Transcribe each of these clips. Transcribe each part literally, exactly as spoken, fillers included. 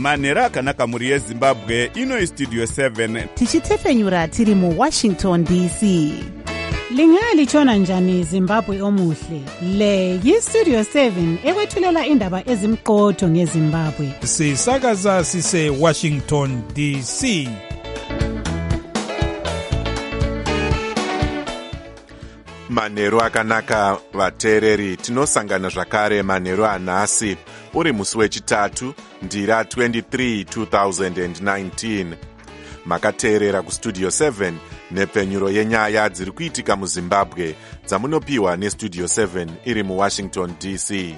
manhero akanaka mhuri yezimbabwe. Ino Studio seven tichitefenyura tiri mu Washington D C. Lingalitshona njani Zimbabwe omuhle? Le yi-Studio seven ekwethulela indaba ezimqotho ngeZimbabwe. Sisakaza sise Washington D C. Manhero akanaka vateereri, tinosangana zvakare manhero anhasi uri musi wechitatu ndira twenty-three two thousand nineteen. Makateerera kustudio seven nepfenyuro yenyaya dziri kuitika muZimbabwe dzamunopiwa nestudio seven iri muWashington D C.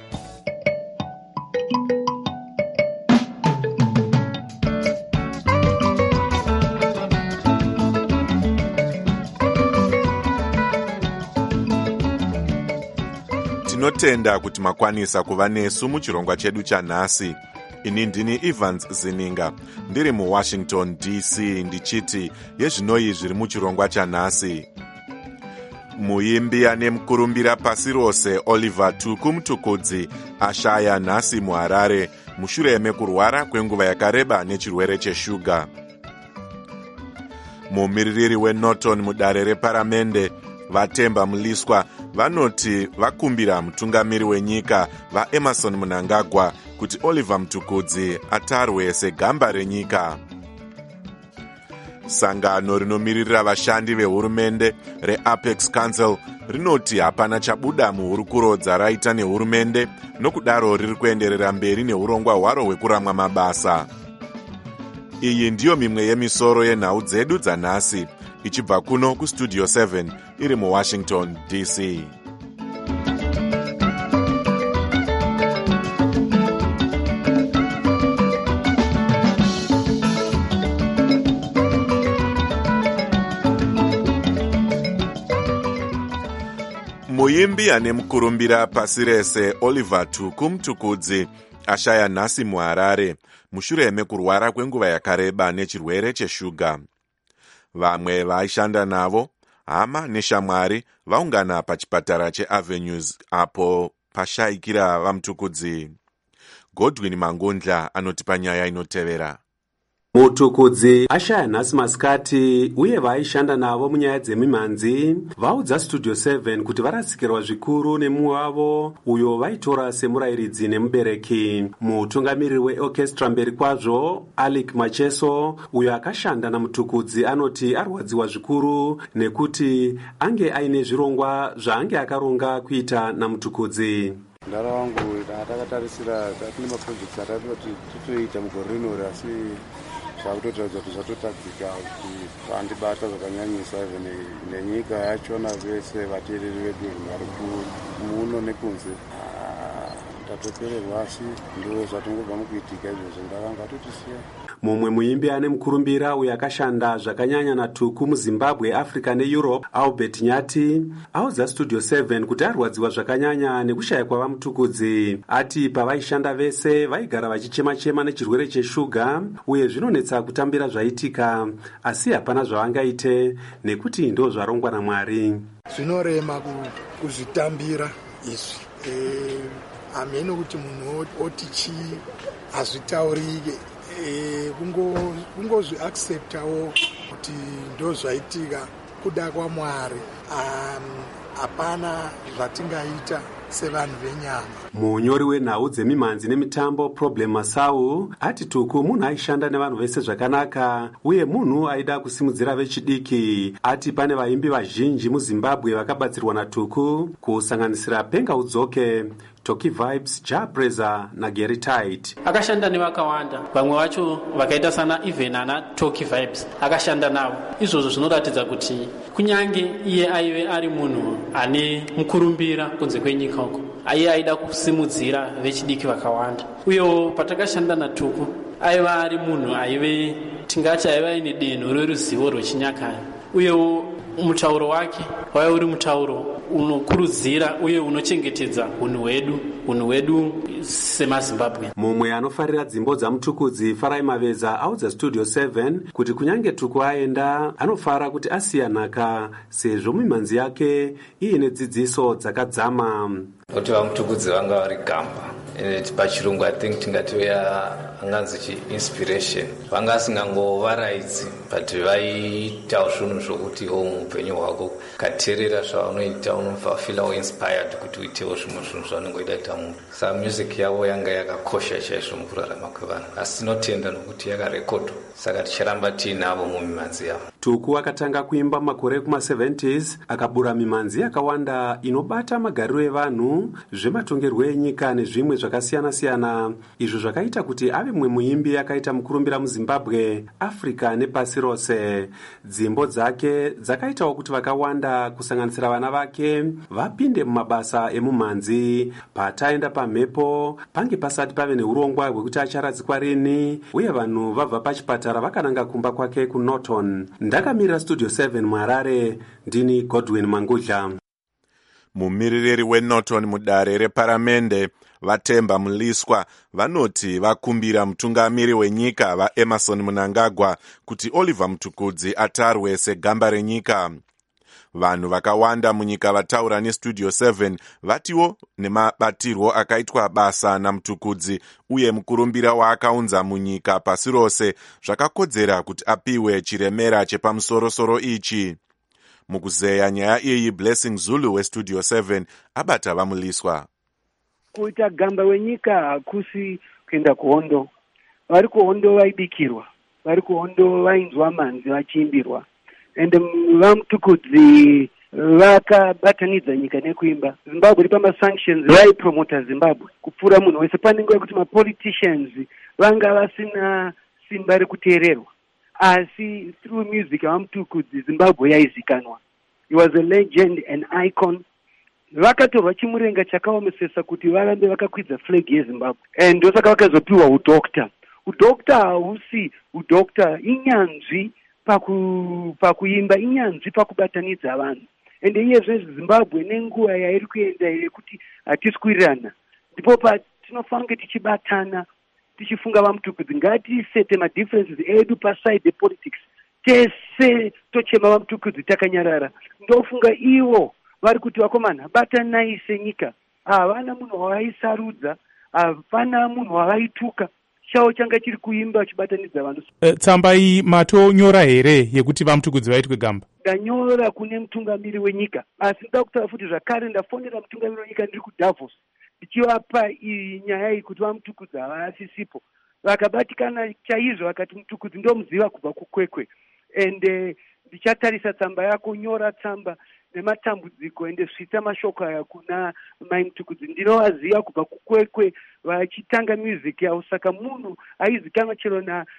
Tinotenda kuti makwanisa kuva nesu muchirongwa chedu chanhasi. Ini ndini Evans Zininga, ndiri muWashington D C ndichiti yezvinoi zviri muchirongwa chanhasi. Muimbi ane mukurumbira pasi rose Oliver Tuku Mutukudzi ashaya nhasi muHarare mushure mekurwara kwenguva yakareba nechirwere cheshuga. Mumiririri weNorton mudare reparamende Vatemba Muliswa vanoti vakumbira mutungamiri wenyika vaEmerson Mnangagwa kuti Oliver Mutukudzi atarwe segamba renyika. Sangano rinomiririra vashandi vehurumende reApex Council rinoti hapana chabuda muhurukuro dzaraita nehurumende, nokudaro riri kuenderera mberi neurongwa hwaro hwekuramwa mabasa. Iyi ndiyo mimwe yemisoro yenhau dzedu dzanhasi, ichibva kuno kustudio seven iri muWashington D C. Muimbi ane mukurumbira pasi rese Oliver Tuku Mutukudzi ashaya nhasi muHarare mushure mekurwara kwenguva yakareba nechirwere cheshuga. Vamwe vaishanda navo, hama neshamwari, vaungana pachipatara cheAvenues apo pashayikira vaMutukudzi. Godwin Mangundla anotipa nyaya inotevera. Mutukudzi ashaya nhasi masikati uye vaishanda navo munyaya dzemimhanzi vaudza Studio seven kuti varasikirwa zvikuru nemumwe wavo uyo vaitora semurayiridzi nemubereki. Mutungamiriri weorchestra mberi kwazvo Alec Macheso uyo akashanda naMutukudzi anoti arwadziwa zvikuru nekuti ange aine zvirongwa zvaange akaronga kuita naMutukudzi. Ndara wangu atakatarisira tine maprojects atati kuti titoita mugore rino asi zvakutotaridza kuti zvatotadzika kuti vandibata zvakanyanyisa nenyika yachona vese vateereri vedu vari muno nekunze. Tatopererwa asi ndo zvatongobva mukuitika izvozvo, ndavanga totisiya. Mumwe muimbi ane mukurumbira uyo akashanda zvakanyanya naTuku muZimbabwe, Africa neEurope, Albert Nyati audza Studio seven kuti arwadziwa zvakanyanya nekushaya kwava Mutukudzi. Ati pavaishanda vese vaigara vachichema-chema nechirwere cheshuga uye zvinonetsa kutambira zvaitika, asi hapana zvavangaite nekuti ndo zvarongwa naMwari. Zvinorema kuzvitambira izvi. E, ameno kuti munhu oti chii hazvitaurike. E, kungo kungozvi acceptawo kuti ndo zvaitika kuda kwaMwari. Hapana um, zvatingaita sevanhu venyama. Munyori wenhau dzemimhanzi nemitambo Problem Masau ati Tuku munhu aishanda nevanhu vese zvakanaka uye munhu aida kusimudzira vechidiki. Ati pane vaimbi vazhinji muZimbabwe vakabatsirwa naTuku kusanganisira Penga Udzoke, Toki Vibes, Ja Preza naGary Tight. Akashanda nevakawanda, vamwe vacho vakaita sana even ana Toki Vibes akashanda navo. Izvozvo zvinoratidza kuti kunyange iye aive ari munhu ane mukurumbira kunze kwenyika uko, aiye aida kusimudzira vechidiki vakawanda. Uyewo patakashanda naTuku aiva ari munhu aive tingati aiva ine denho reruzivo rwechinyakare. Uyewo mutauro wake waiva uri mutauro unokurudzira uye unochengetedza unhu hwedu unhu hwedu semaZimbabwe. Mumwe anofarira dzimbo dzaMutukudzi Farai Maveza audza Studio seven kuti kunyange Tuku aenda anofara kuti asiya nhaka sezvo mimhanzi yake iine dzidziso dzakadzama. Kuti vaMutukudzi vanga vari gamba pachirungu I think tingati anganzi chi-inspiration. Vanga singangovaraidzi but vaitawo zvinhu zvokuti o muupenyu hwako kateerera zvavanoita unofila inspired kuti uitewo zvimwe zvinhu zvavanongoida kuita munhu. Saka music yavo yanga yakakosha chaizvo mukurarama kwevanhu, asi tinotenda nokuti yakarekodwa, saka ticharamba tiinavo mumimhanzi yavo. Tuku akatanga kuimba makore kuma-seventies akabura mimhanzi yakawanda inobata magariro evanhu, zvematongerwo enyika nezvimwe zvakasiyana-siyana, izvo zvakaita kuti ave mumwe muimbi akaita mukurumbira muZimbabwe, Africa nepasi rose. Dzimbo dzake dzakaitawo kuti vakawanda kusanganisira vana vake vapinde mumabasa emumhanzi. Pataenda pamhepo pange pasati pave neurongwa hwekuti acharadzikwa rini, uye vanhu vabva pachipatara vakananga kumba kwake kuNorton. Ndakamira Studio seven muHarare, ndini Godwin Mangudla. Mumiririri weNorton mudare reparamende Vatemba Muliswa vanoti vakumbira mutungamiri wenyika vaEmerson Mnangagwa kuti Oliver Mtukudzi atarwe segamba renyika. Vanhu vakawanda munyika vataura neStudio seven vatiwo nemabatirwo akaitwa basa naMtukudzi uye mukurumbira waakaunza munyika pasi rose zvakakodzera kuti apiwe chiremera chepamusorosoro ichi. Mukuzeya nyaya iyi Blessing Zulu weStudio seven abata vamuliswa. Kuita gamba wenyika hakusi kuenda kuhondo. Vari kuhondo vaibikirwa, vari kuhondo vainzwa manzi vachiimbirwa. And vaMtukudzi vakabatanidza nyika nekuimba. Zimbabwe ripa masanctions vaipromota Zimbabwe kupfuura munhu wese. Pane nguva yekuti mapoliticians vanga vasina simba rekuteererwa, asi through music vaMtukudzi Zimbabwe yaizikanwa. He was a legend, an icon. Vakatorwa chimurenga chakaomesesa kuti varambe vakakwidza flag yeZimbabwe, and ndosaka vakazopiwa udokta. Udokta hausi udokta, inyanzvi paku pakuimba, inyanzvi pakubatanidza vanhu. And iyezve Zimbabwe nenguva yairi kuenda yekuti hatisi kuwirirana, ndipo patinofanira tichibatana tichifunga vaMtukudzi ngatisete madifferences edu paside epolitics, tese tochema vaMtukudzi takanyarara. Ndofunga ivo vari kuti vakomana batanai senyika, havana munhu wavaisarudza, hapana munhu wavaituka, chavo changa chiri kuimba chibatanidza vanhu. Uh, tsamba iyi matonyora here yekuti vaMtukudzi vaitwe gamba? Ndanyora kune mutungamiri wenyika, asi ndoda kutaura futi zvakare ndafonera mutungamiri wenyika ndiri kuDavos ndichivapa iyi nyaya iyi kuti vaMtukudzi havasisipo. Vakabatikana chaizvo vakati Mtukudzi ndomuziva kubva kukwekwe, and ndichatarisa tsamba yako, nyora tsamba nematambudziko ende svitsa mashoko aya kuna Mai Mtukudzi. Ndinovaziva kubva kukwekwe vachitanga music yavo, saka munhu aizikanwa chero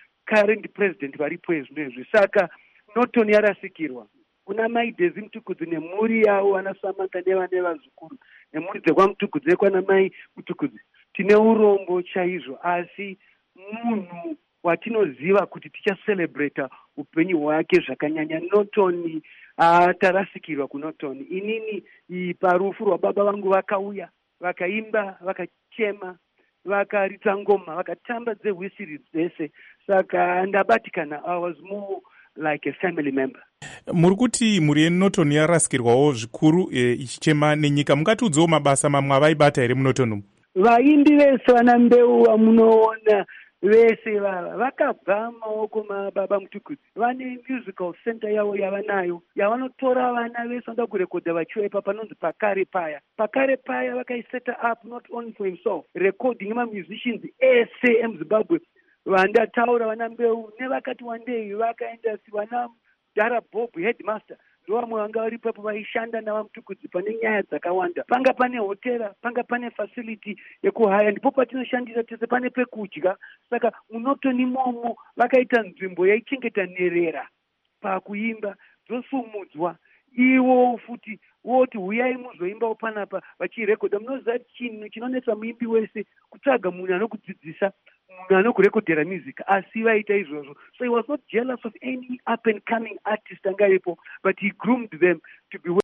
na president varipo ezvinezvi. Saka Norton yarasikirwa kuna Mai Dezi Mtukudzi nemhuri yavo, vana Samantha nevane vazukuru nemhuri dzekwaMtukudzi nekwana Mai Mtukudzi. Tine urombo chaizvo, asi munhu watinoziva kuti tichacelebrata upenyu hwake zvakanyanya. Norton atarasikirwa kuNorton. Inini parufu rwababa vangu vakauya vakaimba, vakachema, vakaridza ngoma, vakatamba dzehwisiri dzese, saka ndabatikana. I was more like a family member. Muri kuti mhuri yeNorton yarasikirwawo zvikuru ichichema nenyika, mungatiudzawo mabasa mamwe avaibata here muNorton umu? Vaimbi vese vana mbeu vamunoona vese vava vakabva maoko mababa Mtukudzi. Vane musical center yavo yavanayo yavanotora vana vese vanoda kurekodha vachiwepa panonzi Pakare Paya. Pakare Paya vakaiseta up not only for himself, recording ma-musicians ese emuZimbabwe. Vandataura vana mbeu nevakati wandei vakaenda vana Dara Bob headmaster ndovamwe vanga varipapo vaishanda navaMtukudzi pane nyaya dzakawanda. Panga pane hotera, panga pane facility yekuhaya, ndipo patinoshandisa tese, pane pekudya. Saka muNorton imomo vakaita nzvimbo yaichengeta nherera pakuimba dzosumudzwa. Ivo futi voti huyai muzoimbawo panapa vachirekodha. Munoziva chinhu chinonetsa muimbi wese kutsvaga munhu anokudzidzisa, munhu anokurekodhera music, asi vaita izvozvo. So he was not jealous of any up and coming artist angaipo, but he groomed them to be.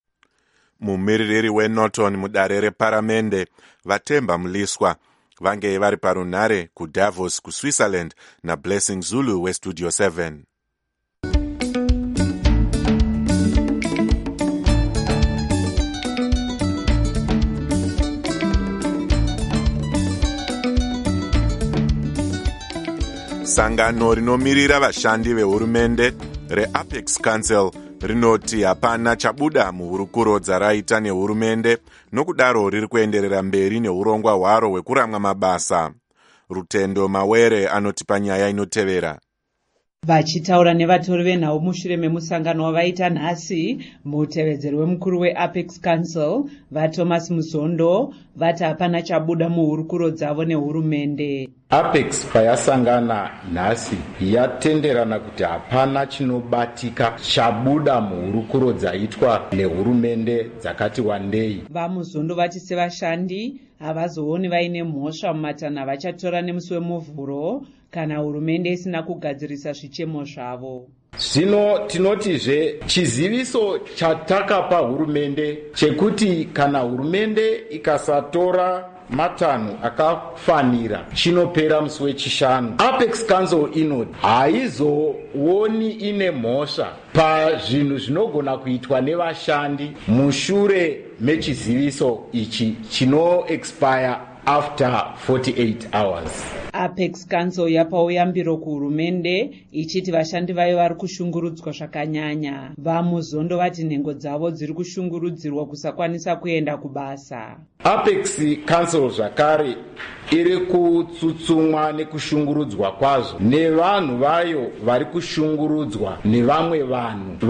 Mumiririri weNorton mudare reparamende Vatemba Muliswa vange vari parunhare kuDavos kuSwitzerland naBlessing Zulu weStudio seven. sangano rinomirira vashandi vehurumende reapex council rinoti hapana chabuda muhurukuro dzaraita nehurumende, nokudaro riri kuenderera mberi neurongwa hwaro hwekuramwa mabasa. Rutendo Mawere anoti panyaya inotevera. Vachitaura nevatori venhau mushure memusangano wavaita nhasi, mutevedzeri wemukuru weapex council vaThomas Muzondo vati hapana chabuda muhurukuro dzavo nehurumende. Apex payasangana nhasi yatenderana kuti hapana chinobatika chabuda muhurukuro dzaitwa nehurumende dzakati wandei. VaMuzondo vati sevashandi havazooni vaine mhosva mumatanho avachatora nemusi wemuvhuro kana hurumende isina kugadzirisa zvichemo zvavo. Zvino tinotizve chiziviso chatakapa hurumende chekuti kana hurumende ikasatora matanho akafanira chinopera musi wechishanu. Apex council inoti haizooni ine mhosva pazvinhu zvinogona kuitwa nevashandi mushure mechiziviso ichi chino expire after forty-eight hours. Apex council yapawo yambiro kuhurumende ichiti vashandi vayo vari kushungurudzwa zvakanyanya. VaMuzondo vati nhengo dzavo dziri kushungurudzirwa kusakwanisa kuenda kubasa. Apex council zvakare iri kutsutsumwa nekushungurudzwa kwazvo nevanhu vayo vari kushungurudzwa nevamwe vanhu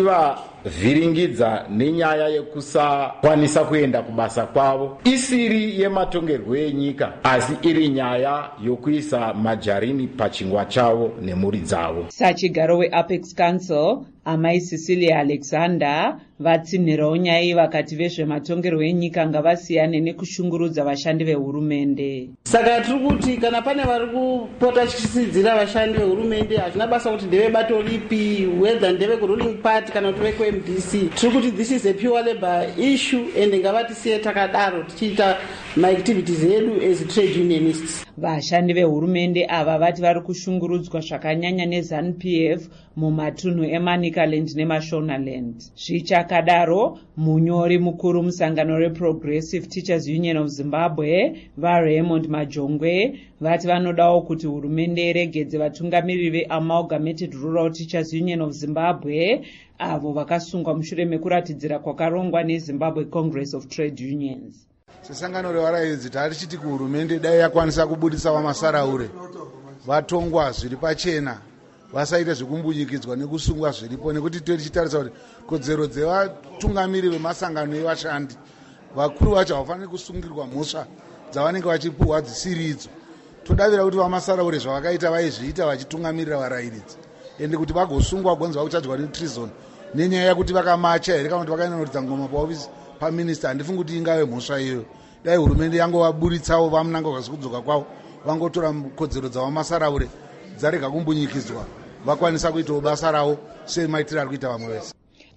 vachivavhiringidza nenyaya yekusakwanisa kuenda kubasa kwavo, isiri yematongerwo enyika asi iri nyaya yokuisa majarini pachingwa chavo nemhuri dzavo. Sachigaro weapex council amai Cecilia Alexander vatsinhirawo nyaya iyi vakati vezvematongerwo enyika ngavasiyane nekushungurudza vashandi vehurumende. Saka tiri kuti kana pane vari kupota chichisidzira vashandi vehurumende hazvina basa kuti ndeve bato ripi, whether ndeve kuruling party kana kuti vekuM D C, tiri kuti this is a pure labor issue ende ngavatisiye takadaro tichiita maactivities edu as trade unionists. Vashandi vehurumende ava vati vari kushungurudzwa zvakanyanya neZANU P F mumatunhu eManicaland neMashonaland. Zvichakadaro, munyori mukuru musangano reProgressive Teachers Union of Zimbabwe vaRaymond Majongwe vati vanodawo kuti hurumende iregedze vatungamiriri veAmalgamated Rural Teachers Union of Zimbabwe avo vakasungwa mushure mekuratidzira kwakarongwa neZimbabwe Congress of Trade Unions. Sesangano revaraidzi tari chiti kuhurumende dai yakwanisa kubudisa vamasaraure vatongwa zviri pachena, vasaite zvekumbunyikidzwa nekusungwa zviripo, nekuti tichitarisa kuti kodzero dzevatungamiri vemasangano evashandi vakuru vacho havafaniri kusungirwa mhosva dzavanenge vachipuhwa dzisiri idzo. Todavira kuti vamasaraure zvavakaita vaizviita vachitungamirira varairidzi, ende kuti vagosungwa gonzi vakuchadzwa netreason nenyaya yekuti vakamacha here kana kuti vakainonoridza ngoma paofisi paminista. Handifungi kuti ingave mhosva iyoyo. Dai hurumende yangovaburitsawo vamunanga kwasi kudzoka kwavo, vangotora kodzero dzavamasaraure dzarega kumbunyikidzwa, vakwanisa kuitawo basa ravo semaitiro ari kuita vamwe vese.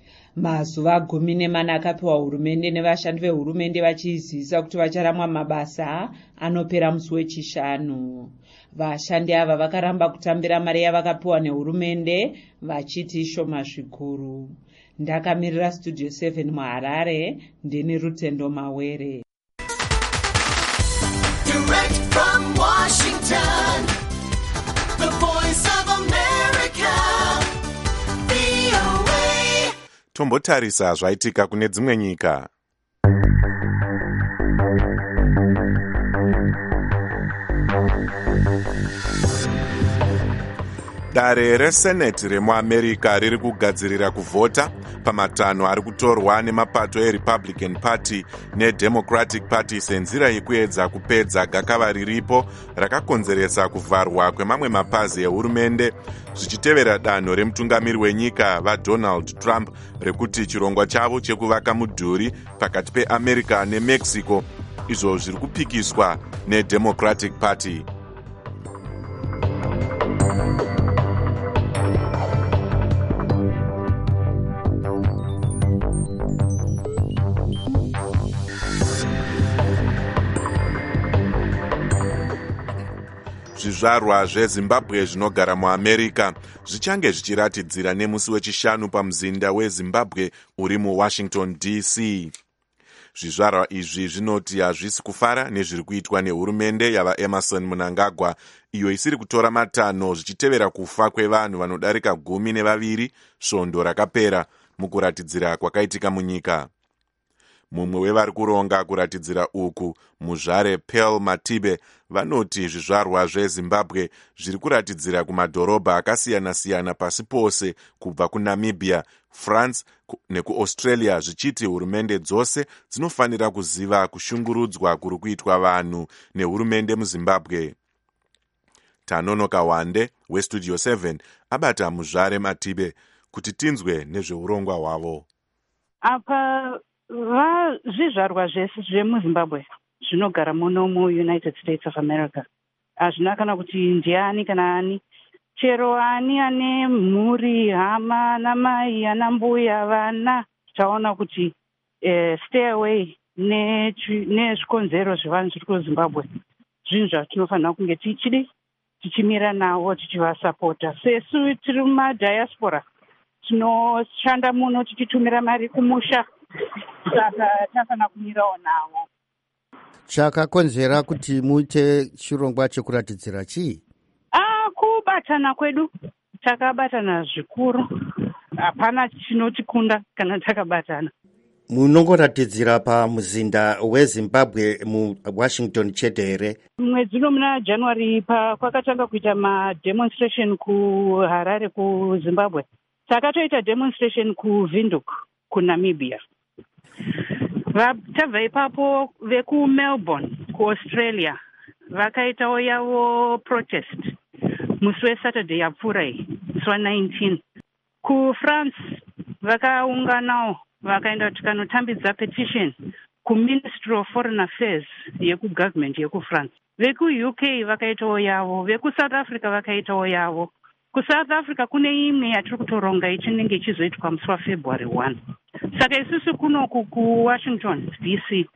Mazuva gumi nemana akapiwa hurumende nevashandi vehurumende vachizisa kuti vacharamwa mabasa anopera musi wechishanu. Vashandi ava vakaramba kutambira mari yavakapiwa nehurumende vachiti ishoma zvikuru. Ndakamirira Studio seven muHarare, ndini Rutendo Mawere. Direct from Washington, the voice of America, V O A. Tombotarisa zvaitika kune dzimwe nyika. Dare reSenate remuAmerica riri kugadzirira kuvhota pamatanho ari kutorwa nemapato eRepublican Party neDemocratic Party senzira yekuedza kupedza gakava riripo rakakonzeresa kuvharwa kwemamwe mapazi ehurumende zvichitevera danho remutungamiri wenyika vaDonald Trump rekuti chirongwa chavo chekuvaka mudhuri pakati peAmerica neMexico izvo zviri kupikiswa neDemocratic Party. Zvizvarwa zveZimbabwe zvinogara muAmerica zvichange zvichiratidzira nemusi wechishanu pamuzinda weZimbabwe uri muWashington D C. Zvizvarwa izvi zvinoti hazvisi kufara nezviri kuitwa nehurumende yavaEmerson Mnangagwa, iyo isiri kutora matanho zvichitevera kufa kwevanhu vanodarika gumi nevaviri svondo rakapera mukuratidzira kwakaitika munyika. Mumwe wevari kuronga kuratidzira uku, muzvare Pearl Matibe, vanoti zvizvarwa zveZimbabwe zviri kuratidzira kumadhorobha akasiyana-siyana pasi pose kubva kuNamibia, France nekuAustralia, zvichiti hurumende dzose dzinofanira kuziva kushungurudzwa kuri kuitwa vanhu nehurumende muZimbabwe. Tanonoka Wande weStudio seven abata muzvare Matibe kuti tinzwe nezveurongwa hwavo. Apa zvizvarwa zvese zvemuzimbabwe zvinogara muno muunited states of america hazvina kana kuti ndiani kana ani, chero ani ane mhuri, hama, namai, ana mbuya, vana, taona kuti eh, stay away nezvikonzero zvevanhu zviri kuzimbabwe zvinhu zvatinofanira kunge tichidi tichimira nawo tichivasapota. Sesu tiri mumadiaspora tinoshanda muno tichitumira mari kumusha, saka tafanira kumirawo nawo. Chakakonzera kuti muite chirongwa chekuratidzira chii? Ah, kubatana kwedu, takabatana zvikuru, hapana chinotikunda kana takabatana. Munongoratidzira pamuzinda weZimbabwe muWashington chete here? Mwedzi uno muna January pa kwakatanga kuita mademonstration kuHarare kuZimbabwe. Takatoita demonstration kuVindhoek kuNamibia. Tabva ipapo vekuMelbourne kuAustralia vakaitawo yavo protest musi weSaturday yapfuura iyi, musi wa19. KuFrance vakaunganawo vakaenda kuti kanotambidza petition kuMinistry of Foreign Affairs yekugovernment yekuFrance. VekuU K vakaitawo yavo, vekuSouth Africa vakaitawo yavo. KuSouth Africa kune imwe yatiri kutoronga ichinenge ichizoitwa musi waFebruary first. Saka isusu kunoku kuWashington D C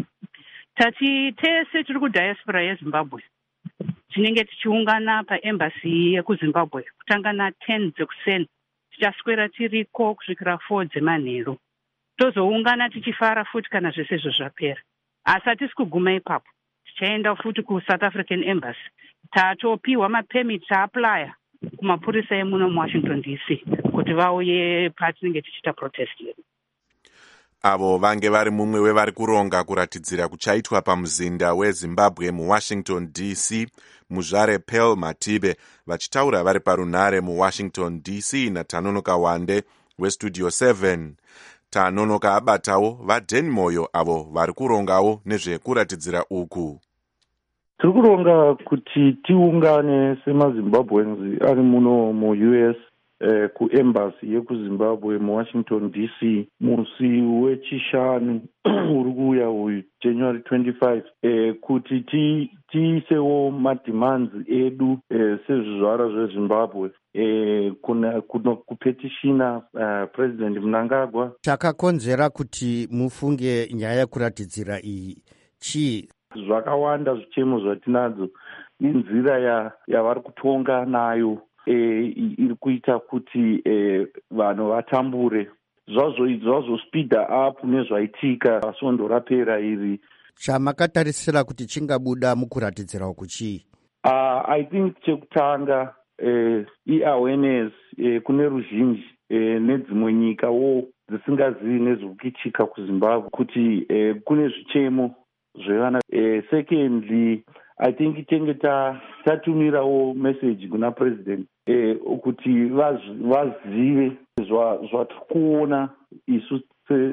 tati tese tiri kudiaspora yeZimbabwe tinenge tichiungana paembassy yekuZimbabwe kutanga na10 dzekuseni, tichaswera tiriko kusvikira four dzemanheru. Tozoungana tichifara futi kana zvese izvo zvapera. Asi hatisi kuguma ipapo, tichaenda futi kuSouth African Embassy tatopiwa mapemit taaplya kumapurisa emuno muWashington D C kuti vauye patinenge tichiita protest yedu. Avo vange vari mumwe wevari kuronga kuratidzira kuchaitwa pamuzinda weZimbabwe muWashington D C, muzvare Pearl Matibe, vachitaura vari parunhare muWashington D C naTanonoka Wande weStudio seven. Tanonoka abatawo vaDen Moyo avo vari kurongawo nezvekuratidzira uku. Tiri kuronga kuti tiungane semaZimbabweans ari muno mu-U S eh, kuembassy yekuZimbabwe muWashington D C musi wechishanu uri kuuya uyu January twenty-fifth, eh, kuti tiisewo mademands edu eh, sezvizvara zveZimbabwe eh, kuna, kuna kupetishina uh, President Mnangagwa. Chakakonzera kuti mufunge nyaya yekuratidzira iyi chii? Zvakawanda zvichemo zvatinadzo, inzira yavari kutonga nayo e, iri kuita kuti e, vanhu vatambure zvazospeeda up nezvaitika pasvondo rapera iri. Chamakatarisira kuti chingabuda mukuratidzira uku chii? Uh, I think chekutanga e, i-awareness e, kune ruzhinji e, nedzimwe nyikawo dzisingazivi nezvekuitika kuZimbabwe kuti e, kune zvichemo zvevana. Eh, secondly, I think tenge tatumirawo message kuna president eh, kuti vazive zvatiri kuona isu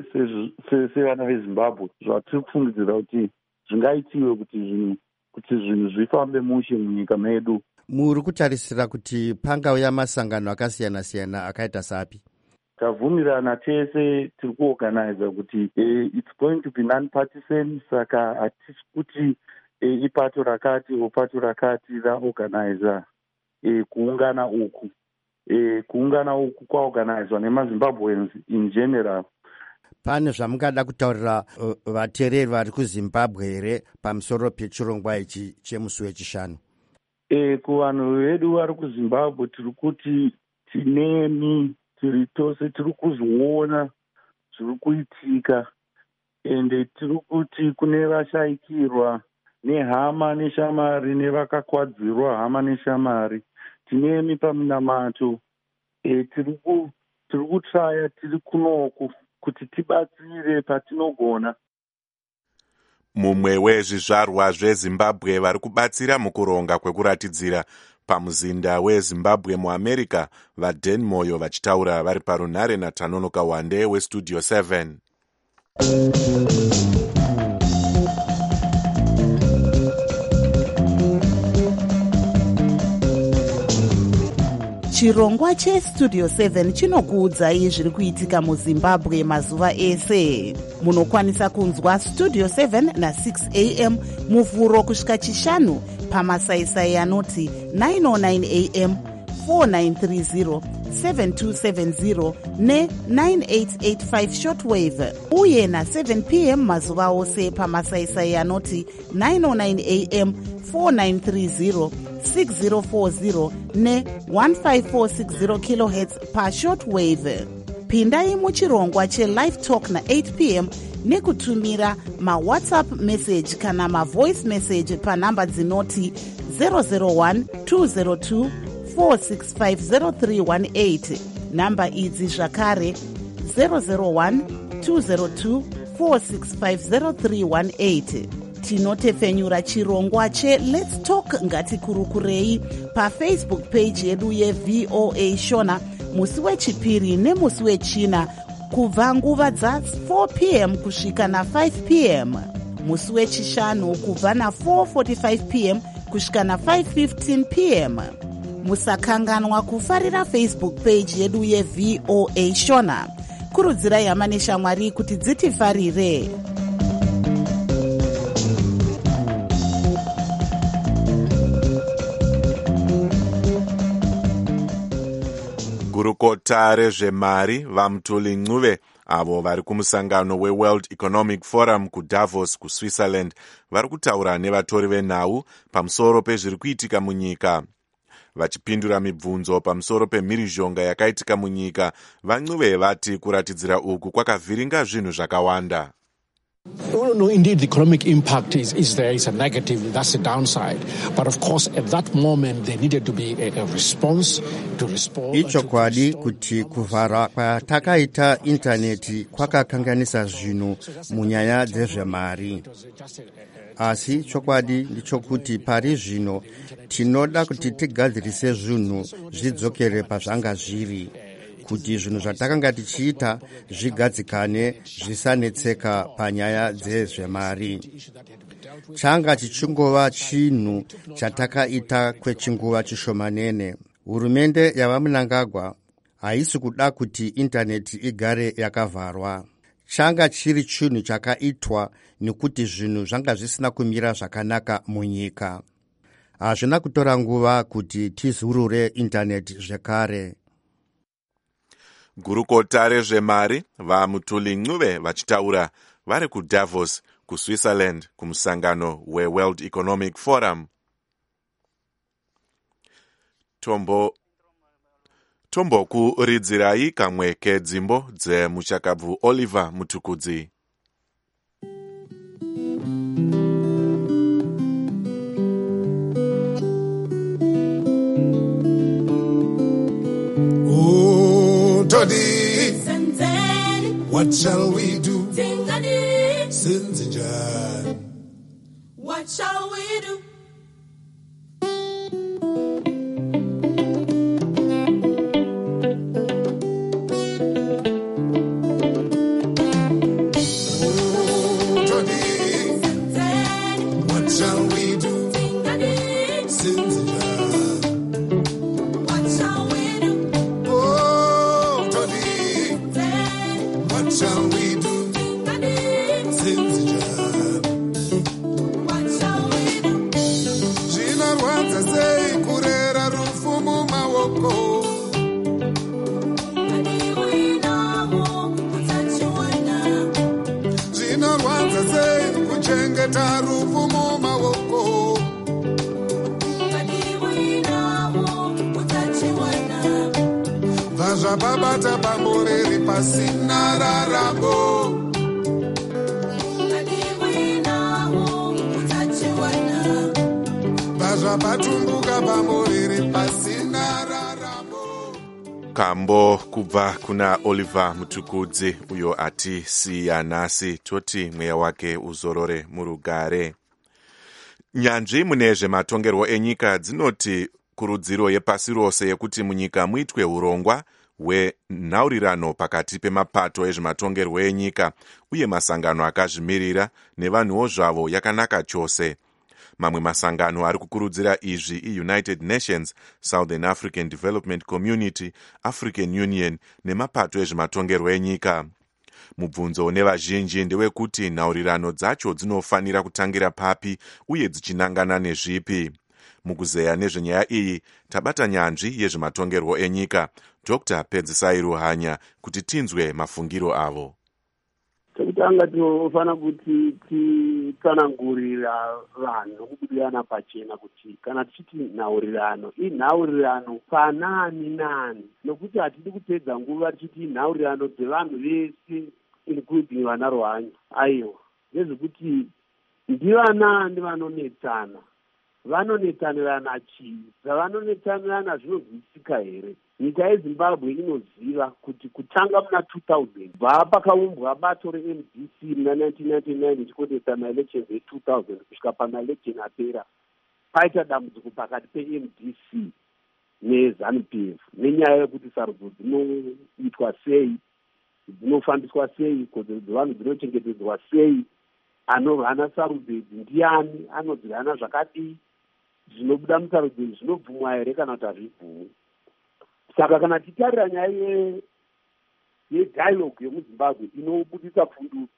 sevana veZimbabwe, zvatiri kufungidzira kuti zvingaitiwe kuti zvinhu kuti zvinhu zvifambe mushe munyika medu. Muri kutarisira kuti pangauya masangano akasiyana-siyana akaita sapi? Tavhumirana tese tiri kuorganiza kuti eh, it's going to be non-partisan, saka hatisi kuti eh, ipato rakati opato rakati raorganiza eh, kuungana uku eh, kuungana uku kwaorganizwa nemaZimbabweans in general. Pane zvamungada kutaurira uh, vateereri vari kuZimbabwe here pamusoro pechirongwa ichi chemusi wechishanu? Eh, kuvanhu vedu vari kuZimbabwe tiri kuti tinemi tiri tose tiri kuzviona zviri kuitika ende tiri kuti kune vashayikirwa nehama neshamari nevakakwadzirwa hama neshamari tinemi pamunamato. E, tiri kutraya tiri kunoku kuti tibatsire patinogona. Mumwe wezvizvarwa zvezimbabwe vari kubatsira mukuronga kwekuratidzira pamuzinda wezimbabwe muamerica vaden moyo vachitaura vari parunhare natanonoka wande westudio seven. chirongwa chestudio seven chinokuudzai zviri kuitika muzimbabwe mazuva ese. Munokwanisa kunzwa studio seven na six a m muvhuro kusvika chishanu pamasaisai anoti nine oh nine a m, four nine three zero, seven two seven zero ne nine eight eight five shortwave, uye na seven p m mazuva ose pamasaisai anoti nine oh nine a m, four nine three zero, six zero four zero ne one five four six zero kilohertz pa shortwave. Pindai muchirongwa chelive talk na eight p m nekutumira mawhatsapp message kana mavoice message panhamba dzinoti zero zero one two zero two four six five zero three one eight. Namba idzi zvakare zero zero one two zero two four six five zero three one eight. Tinotefenyura chirongwa che Let's Talk ngatikurukurei pafacebook page yedu yeVOA Shona musi wechipiri nemusi wechina kubva nguva dza four p m kusvika na five p m, musi wechishanu kubva na four forty-five p m kusvika na five fifteen p m. Musakanganwa kufarira Facebook page yedu yeVOA Shona. Kurudzirai hama neshamwari kuti dzitifarire. Gurukota rezvemari vaMutuli Ncube avo vari kumusangano weWorld Economic Forum kuDavos kuSwitzerland vari kutaura nevatori venhau pamusoro pezviri kuitika munyika. Vachipindura mibvunzo pamusoro pemhirizhonga yakaitika munyika, vaNcube vati kuratidzira uku kwakavhiringa zvinhu zvakawanda. No, no, indeed, the economic impact is, is there. It's a negative. That's the downside. But of course, at that moment, there needed to be a, a response to respond. Ichokwadi kuti kuvhara kwatakaita intaneti kwakakanganisa zvinhu munyaya dzezvemari. Asi chokwadi ndichokuti pari zvino tinoda kuti tigadzirise zvinhu zvidzokere pazvanga zviri, kuti zvinhu zvatakanga tichiita zvigadzikane zvisanetseka panyaya dzezvemari. Changa chichingova chinhu chatakaita kwechinguva chishomanene. Hurumende yavaMnangagwa haisi kuda kuti intaneti igare yakavharwa. Changa chiri chinhu chakaitwa nekuti zvinhu zvanga zvisina kumira zvakanaka munyika. Hazvina kutora nguva kuti tizurure intaneti zvekare. Gurukota rezvemari vaMutuli Ncube vachitaura vari kuDavos kuSwitzerland kumusangano weWorld Economic Forum. Tombo tombokuridzirai kamwe kedzimbo dzemuchakabvu Oliver Mutukudzi. Todi, what shall we do? Sinzinjan, what shall we do? Oh, Todi, what shall we do? Sinzinjan, What shall we do? oh, Todi, what shall we do? Sinzinjan, What shall we do? zvinorwadza sei kurera rufu mumaoko. Zvinorwadza sei kuchengeta rufu mumaoko. Vazvababata pambo riri pasina raramo. patumbuka pambo riri pasina raramo. Kambo kubva kuna Oliver Mutukudzi uyo ati siya nasi, toti mweya wake uzorore murugare. Nyanzvi mune zvematongerwo enyika dzinoti kurudziro yepasi rose yekuti munyika muitwe urongwa hwenhaurirano pakati pemapato ezvematongerwo enyika uye masangano akazvimirira nevanhuwo zvavo yakanaka chose. Mamwe masangano ari kukurudzira izvi iUnited Nations, Southern African Development Community, African Union nemapato ezvematongerwo enyika. Mubvunzo nevazhinji ndewekuti nhaurirano dzacho dzinofanira kutangira papi uye dzichinangana nezvipi. Mukuzeya nezvenyaya iyi tabata nyanzvi yezvematongerwo enyika Doctor Pedzisai Ruhanya kuti tinzwe mafungiro avo. Chekutanga tinofana kuti titsanangurira vanhu nokubudirana pachena kuti kana tichiti nhaurirano inhaurirano panani nani, nokuti hatidi kupedza nguva tichiti inhaurirano dzevanhu vese including vana Ruhanya. Aiwa, ndezvekuti ndivanani vanonetsana, vanonetsanirana chii, zvavanonetsanirana zvinozwisika here? Nyika yeZimbabwe inoziva kuti kutanga muna two thousand bva pakaumbwa bato re-M D C muna nineteen ninety-nine ichikonesa maelection e-two thousand kusvika pamaelection apera, paita dambudziko pakati pe-M D C neZANU P F nenyaya yekuti sarudzo dzinoitwa sei, dzinofambiswa sei, kodzero dzevanhu dzinochengetedzwa sei, anovhana sarudzo idzi ndiani, anodzirana zvakadii, zvinobuda musarudzo idzi zvinobvumwa here kana kuti hazvibvumwi. Saka kana titarira nyaya yedialogue yemuZimbabwe inobudisa pfundu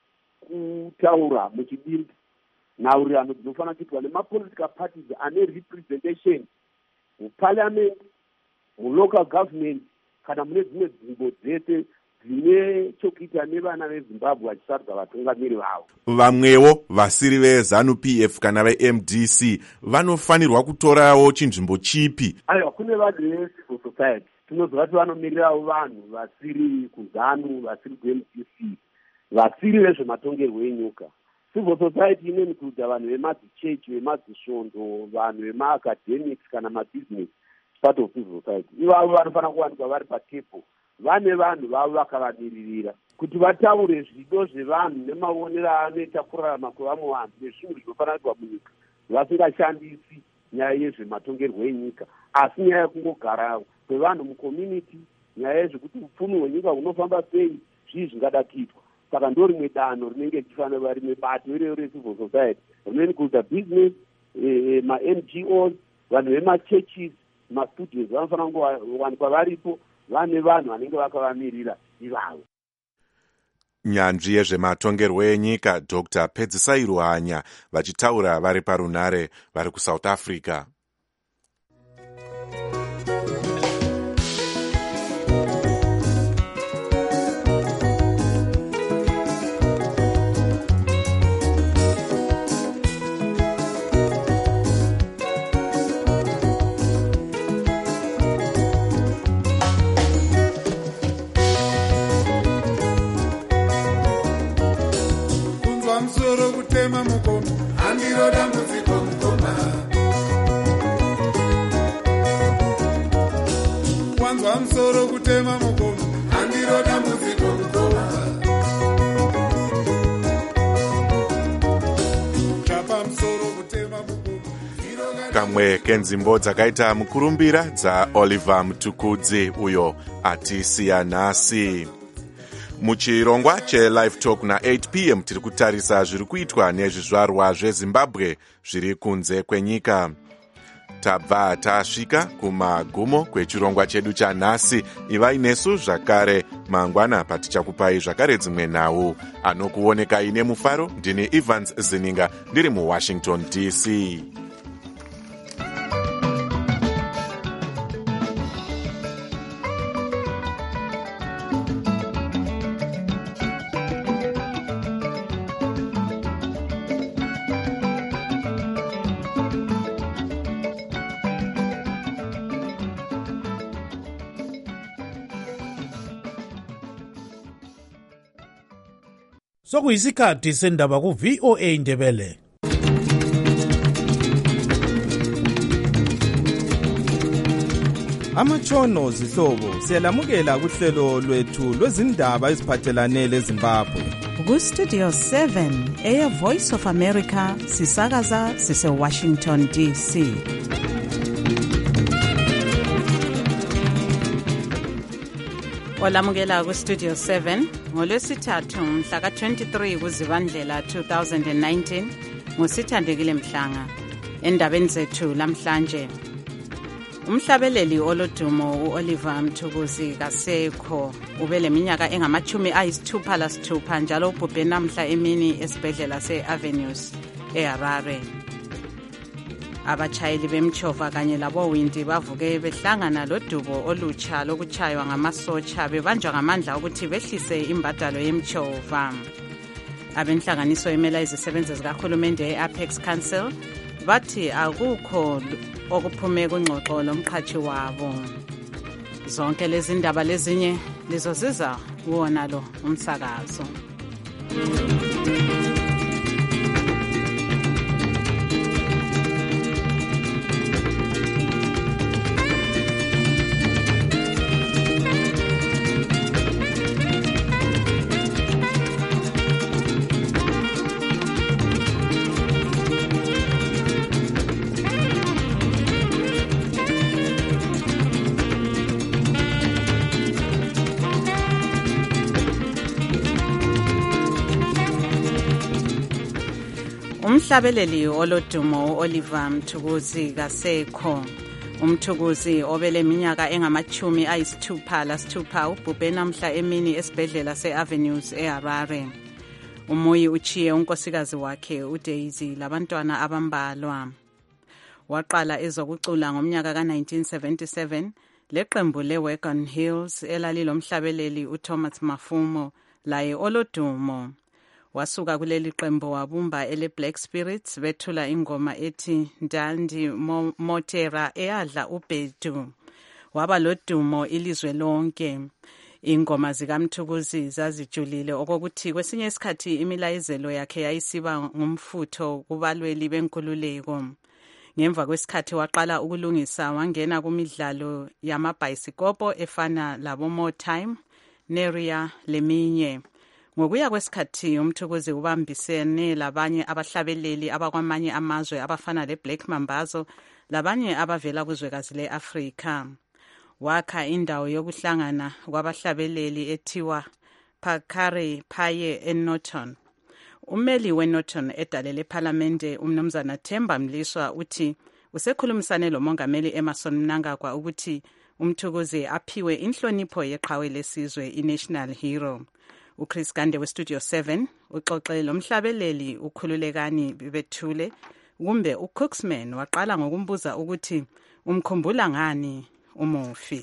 kutaura muchidimbi, nhaurirano dzinofanira kuitwa nemapolitical parties ane representation muparliament, mulocal government kana mune dzimwe nzvimbo dzese dzine chokuita nevana veZimbabwe vachisarudza vatungamiri vavo. Vamwewo vasiri veZANU P F kana ve-M D C vanofanirwa kutorawo chinzvimbo chipi? Aiwa, kune vanhu vecivil society tinoziva kuti vanomirirawo vanhu vasiri kuZANU, vasiri ku-M D C, vasiri vezvematongerwo enyika. Civil society inoincluda vanhu vemadzichechi, vemadzisvondo, vanhu vemaacademics kana mabusiness, part of civil society. Ivavo vanofanira kuwanikwa vari patable, vane vanhu vavo vakavamiririra kuti vataure zvido zvevanhu nemaonero anoita kurarama kwevamwe vanhu nezvinhu zvinofanira kuitwa munyika, vasingashandisi nyaya yezvematongerwo enyika asi nyaya yekungogara kwevanhu mucommunity, nyaya yezvekuti upfumi hwenyika hunofamba sei, zvii zvingada kuitwa. Saka ndo rimwe danho rinenge richifanira kuva rimwe bato irero recivil society rinoincluda business, eh, ma-N G Os, vanhu vemachurches, mastudents vanofanira kungowanikwa varipo, vane vanhu vanenge vakavamirira ivavo. Nyanzvi yezvematongerwo enyika Doctor Pedzisai Ruhanya vachitaura vari parunare vari kuSouth Africa. Musoro kutema mukoma, handiro dambudziko mukoma. Wanzwa musoro kutema mukoma, handiro dambudziko mukoma. Chapa musoro kutema mukoma. Kamwe kenzimbo dzakaita mukurumbira dzaOliver Mutukudzi uyo ati siya nasi. Muchirongwa cheLive Talk na eight p m tiri kutarisa zviri kuitwa nezvizvarwa zveZimbabwe zviri kunze kwenyika. Tabva tasvika kumagumo kwechirongwa chedu chanhasi. Ivai nesu zvakare mangwana patichakupai zvakare dzimwe nhau. Anokuonekai nemufaro ndini Evans Zininga ndiri muWashington D C. Sokuyisikhathi sendaba ku V O A Ndebele. amatshono zihlobo siyalamukela kuhlelo lwethu lwezindaba eziphathelane leZimbabwe. Ku-Studio seven, Air Voice of America, sisakaza sise-Washington D C. Olamukela ku-Studio seven, ngolwesithathu mhla ka-twenty-three kuZibandlela two thousand nineteen, ngusithandekile Mhlanga. Endabeni zethu lamhlanje, umhlabeleli olodumo u-Oliver Mtukudzi kasekho ubeleminyaka engamachumi ayisithupha lasithupha njalo ubhubhe namhla emini esibhedlela se-Avenues eHarare. Abachayeli bemchova kanye labowindi bavuke behlangana lodubo olutsha lokuchaywa ngamasotsha bebanjwa ngamandla ukuthi behlise imbadalo yemchova. Abenhlanganiso emela izisebenzi zikahulumende e-Apex Council bathi akukho okuphume kungxoxo lomqhathi wabo. Zonke lezi ndaba lezinye lizoziza kuwona lo umsakazo. Umhlabeleli olodumo u-Oliver Mtukudzi kasekho. UMtukudzi obele minyaka engamachumi ayisithupha lasithupha ubhubhe namhla emini esibhedlela se-Avenues eHarare. Umuyi uchiye unkosikazi wakhe uDaisy labantwana abambalwa. Waqala ezokucula ngomnyaka ka-nineteen seventy-seven leqembu le-Wagon Hills elalilomhlabeleli uThomas Mafumo laye olodumo. Wasuka kuleli qembu wabumba ele Black Spirits bethula ingoma ethi Ndandi Mo, Motera eyadla uBedu. Waba lodumo ilizwe lonke. Ingoma zikaMtukudzi zazijulile okokuthi kwesinye isikhathi imilayezelo yakhe yayisiba ngumfutho kubalweli benkululeko. Ngemva kwesikhathi waqala ukulungisa wangena kumidlalo yamabhayisikobho efana labo More Time, Neria leminye. Ngokuya kwesikhathi uMtukudzi ubambisene labanye abahlabeleli abakwamanye amazwe abafana leBlack Mambazo labanye abavela kuzwekazi le-Afrika. Wakha indawo yokuhlangana kwabahlabeleli ethiwa Pakare Paye eNorton. Ummeli weNorton edalele ePhalamende umnumzana Themba Mliswa uthi usekhulumisane lomongameli Emerson Mnangagwa ukuthi uMtukudzi aphiwe inhlonipho yeqhawe lesizwe i-National Hero. uChris Gande weStudio seven uxoxe lomhlabeleli ukhululekani bethule kumbe uCooksman waqala ngokumbuza ukuthi umkhumbula ngani umufi.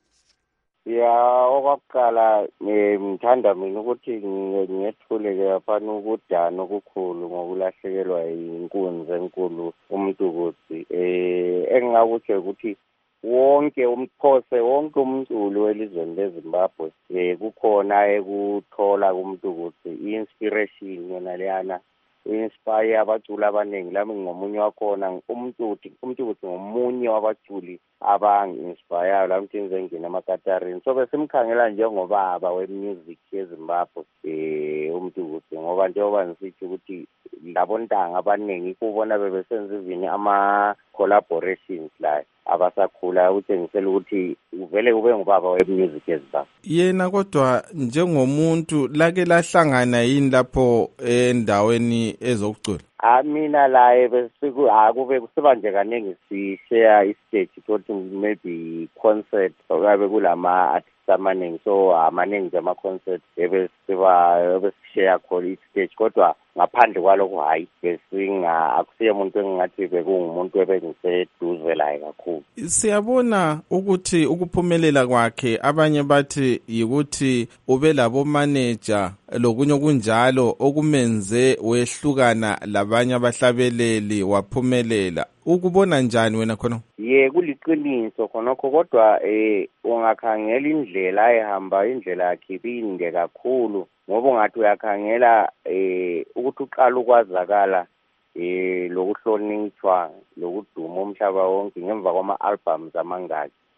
Ya okokuqala ngithanda mina ukuthi ngiyethule ke afana ukudana okukhulu ngokulahlekelwa inkunzi enkulu uMtukudzi. Eh engingakuthi ukuthi wonke umphose wonke umculo welizweni leZimbabwe eh kukhona ekuthola kuMtukudzi inspiration yona leyana inspire abaculi abaningi lami ngomunye wakhona uMtukudzi uMtukudzi ngomunye wabaculi abangi-inspire lami ngize ngene emakatarini so besimkhangela njengobaba wemusic yeZimbabwe eh uMtukudzi ngoba njengoba ngisithi ukuthi labo ntanga abaningi kubona bebesenza ivini ama collaborations la abasakhula utshengisela ukuthi uvele ube ngubaba wemusic yeZimbabwe. Yena kodwa njengomuntu lake lahlangana yini lapho endaweni ezokucula? Ah mina la besiku akube kusiba nje kaningi si share istage ukuthi maybe concert oyabe kulama artists amaningi so amaningi nje ama concert ebesiba ebesishare khona istage kodwa ngaphandle kwalokho hayi besinga akusiye umuntu engathi bekungumuntu ebengiseduze laye kakhulu. Siyabona ukuthi ukuphumelela kwakhe abanye bathi yikuthi ube labo manager lokunye kunjalo okumenze wehlukana labanye abahlabeleli waphumelela. Ukubona njani wena khona? Ye kuliqiniso khonokho kodwa eh ungakhangela indlela ayihamba indlela yakhe ibinde kakhulu ngoba ungathi uyakhangela eh ukuthi uqala ukwazakala eh lokuhlonishwa lokuduma umhlaba wonke ngemva kwama albums amangaki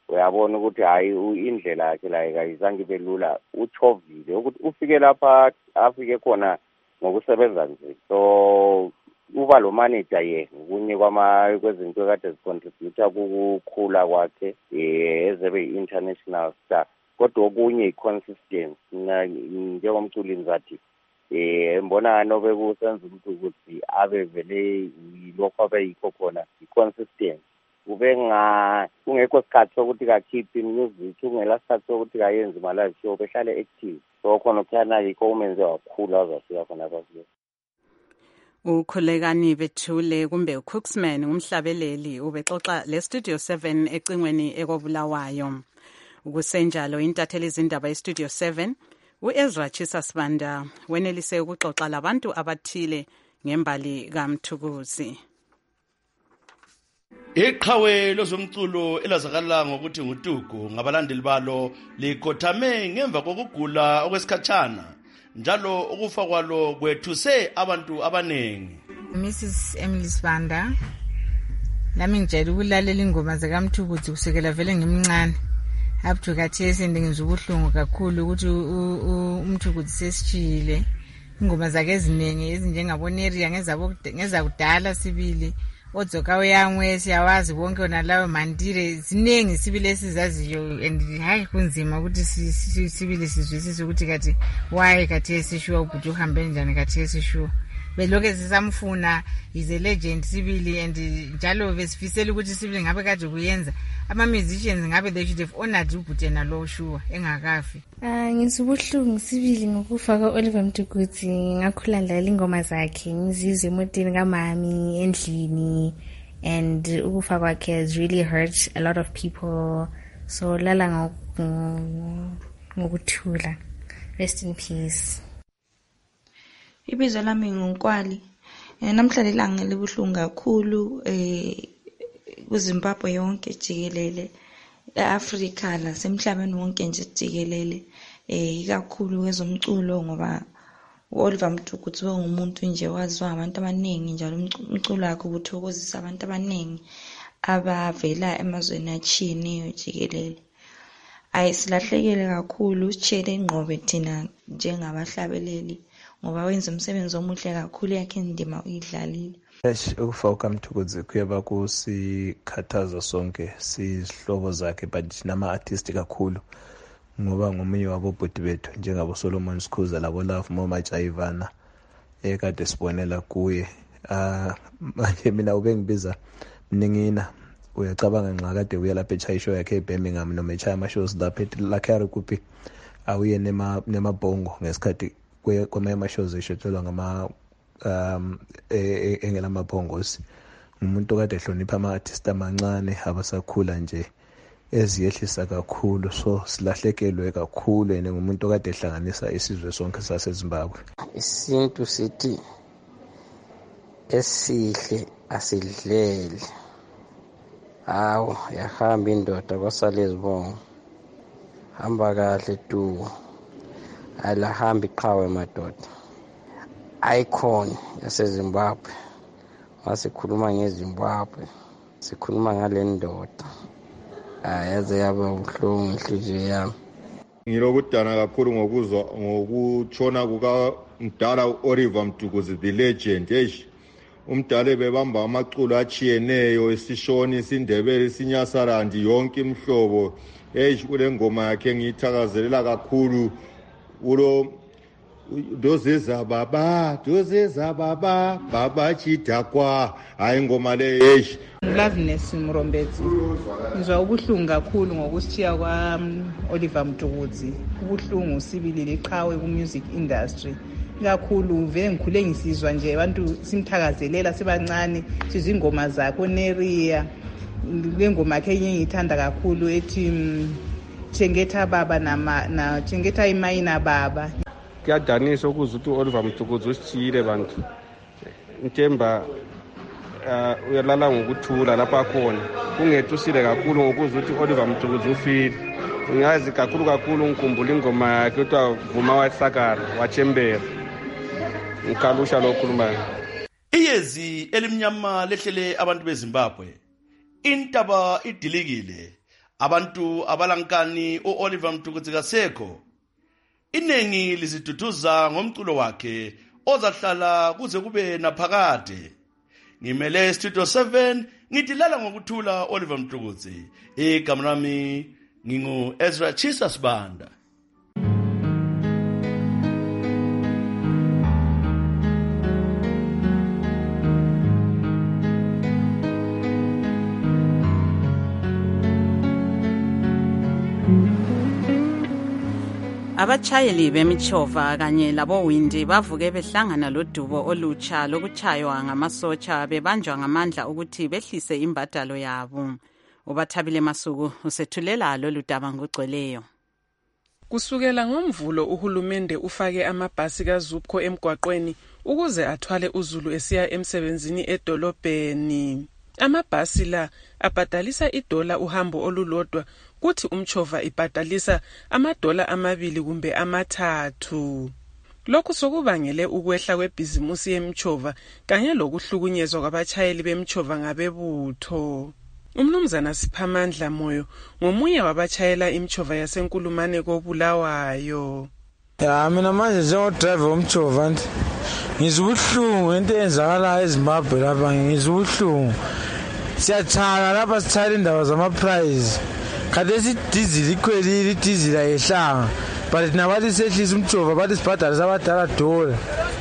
uyabona ukuthi hayi indlela yakhe la ayizange ibe lula, uchovile ukuthi ufike lapha afike khona ngokusebenza nje. So uba lo manager ye kunye kwama kwezinto ekade zicontributor kukhula kwakhe eh ezebe international star, kodwa okunye i-consistency. Njengomculi ngizathi eh mbona nobe kusenza ukuthi ukuthi abe vele lokho abe yikho khona i-consistency. Ube nga ungekho isikhathi sokuthi kakhiphe music, ungela isikhathi sokuthi kayenze ma live show, behlale active. So khona ukuthana yikho umenze wakhula azafika khona bafike. Ukhulekani Bethule kumbe uCooksman ngumhlabeleli ubexoxa le Studio seven ecingweni ekobulawayo. Ukusenjalo intatheli izindaba eStudio seven uEzra Chisa Sibanda wenelise ukuxoxa labantu abathile ngembali kaMthukuzi. Iqhawe lozomculo elazakala ngokuthi nguTugu ngabalandeli balo likhothame ngemva kokugula okwesikhatshana, njalo ukufa kwalo kwethuse abantu abanengi. Missus Emily Sibanda, nami ngijayele ukulalela ingoma zakaMthukuzi kusukela vele ngimncane. Up to khathesi ngizwe ubuhlungu kakhulu ukuthi uMthukuzi sesishile. Ingoma zakhe eziningi ezinjengaboneria ngezabo ngezakudala sibili odzoka uyangwe siyawazi bonke ona lawo mandire ziningi sibili esizaziyo, and hayi kunzima ukuthi sibili sizwisise ukuthi kathi why khathesi sure ukuthi uhambe njani khathesi sure. Beloke sisamfuna is a legend sibili, and njalo besifisela ukuthi sibili ngabe kade kuyenza ama musicians ngabe they should have honored ubutena lo sure engakafi. Ah ngisubuhlungu sibili ngokufa ka Oliver Mtukudzi, ngakhula ndlala ingoma zakhe ngizizwe emotini kamami endlini, and ukufa kwakhe has really hurt a lot of people. So lala ngokuthula. Rest in peace. Ibizo lami nguNkwali. Eh namhlanje ilanga libuhlungu kakhulu eh kuZimbabwe yonke jikelele, eAfrika nasemhlabeni wonke nje jikelele. Eh ikakhulu kwezomculo ngoba uOliver Mtukudzi ungumuntu nje waziwa abantu abaningi, njalo umculo wakhe ubuthokozisa abantu abaningi abavela emazweni atshiyeneyo jikelele. Ayisilahlekele kakhulu, sitshele ingqobe thina njengabahlabeleli ngoba wenza umsebenzi omuhle kakhulu, yakhe indima uyidlalile. Ukufa kukaMtukudzi kuyaba kusikhathaza sonke sizihlobo zakhe, but nama-artist kakhulu ngoba ngomunye wabobhuti bethu njengabo Solomon Skhuza labo Love Momajayivana ekade sibonela kuye. Ah manje mina ube ngibiza mningina, uyacabanga nxa kade uya lapha eChai show yakhe eBirmingham noma eChai ama-shows lapha eLakari kuphi awuye nema nemabhongo ngesikhathi kwamanye ama-shows eshotshelwa ngama um engela mabhongosi. Umuntu kade ehlonipha ama-artist amancane abasakhula nje eziyehlisa kakhulu, so silahlekelwe kakhulu ene ngumuntu kade ehlanganisa isizwe sonke saseZimbabwe. Isintu sithi esihle asidlele. Awu yahamba indoda kwasala izibongo, hamba kahle tu, alahamba iqhawe madoda. Icon yaseZimbabwe, wasikhuluma ngeZimbabwe, sikhuluma ngale ndoda. Ayaze yaba ubuhlungu inhliziyo yami. Ngilokudana kakhulu ngokuzwa ngokutshona kuka mdala uOliver Mtukudzi the legend. Eish umdala bebamba amaculo achiyeneyo, isishoni, isindebele, isinyasarandi, yonke imhlobo. Eish kule ngoma yakhe ngiyithakazelela kakhulu. Ulo dozeza baba dozeza baba baba chidakwa hayi ngoma le. Eish Loveness Mrombezi, ngizwa ubuhlungu kakhulu ngokushiya kwa Oliver Mtukudzi. Ubuhlungu sibili leqhawe ku music industry kakhulu, vele ngikhule ngisizwa nje abantu simthakazelela sibancane, sizwe ingoma zakhe Neria. Le ngoma yakhe ngiyithanda kakhulu ethi Chengeta baba nama na Chengeta imayina baba. Kuyadanisa ukuzwa ukuthi uOliver Mtukudzi usithile bantu. Ntemba uh uyalala ngokuthula lapha khona. Kungethushile kakhulu ngokuzwa ukuthi uOliver Mtukudzi ufile. Ngazi kakhulu kakhulu ngikhumbula ingoma yakhe etwa Vuma waSakara waChembera. Ngikalusha lokhuluma. Iyezi elimnyama lehlele abantu beZimbabwe. Intaba idilikile. abantu abalankani u-Oliver Mtukudzi kasekho. Inengi liziduduza ngomculo wakhe ozahlala kuze kube naphakade. Ngimele Studio seven ngidilala ngokuthula Oliver Mtukudzi. Igama lami ngingu Ezra Chisa Sibanda. Abachayeli bemichova kanye labo windi bavuke behlangana lodubo olutsha lokuchaywa ngamasotsha bebanjwa ngamandla ukuthi behlise imbadalo yabo. Ubathabile Masuku usethulela lolu daba ngogcweleyo. Kusukela ngomvulo uhulumende ufake amabhasi kaZupco emgwaqweni ukuze athwale uZulu esiya emsebenzini edolobheni. Amabhasi la abhadalisa idola uhambo olulodwa kuthi umchova ibhadalisa amadola amabili kumbe amathathu. Lokhu sokubangele ukwehla kwebhizimusi yemchova kanye lokuhlukunyezwa kwabachayeli bemchova ngabebutho. Umnumzana Siphamandla Moyo ngomunye wabachayela imchova yasenkulumane koBulawayo. Ya mina manje njengodriver womchova nje ngizubuhlungu into eyenzakala eZimbabwe lapha ngizubuhlungu. Siyachana lapha sithayela indaba zama price. Khathesi diesel ikhwelile idizili ayehlanga but thina bathi sehlisa umchova bathi sibhadala sabadala dola.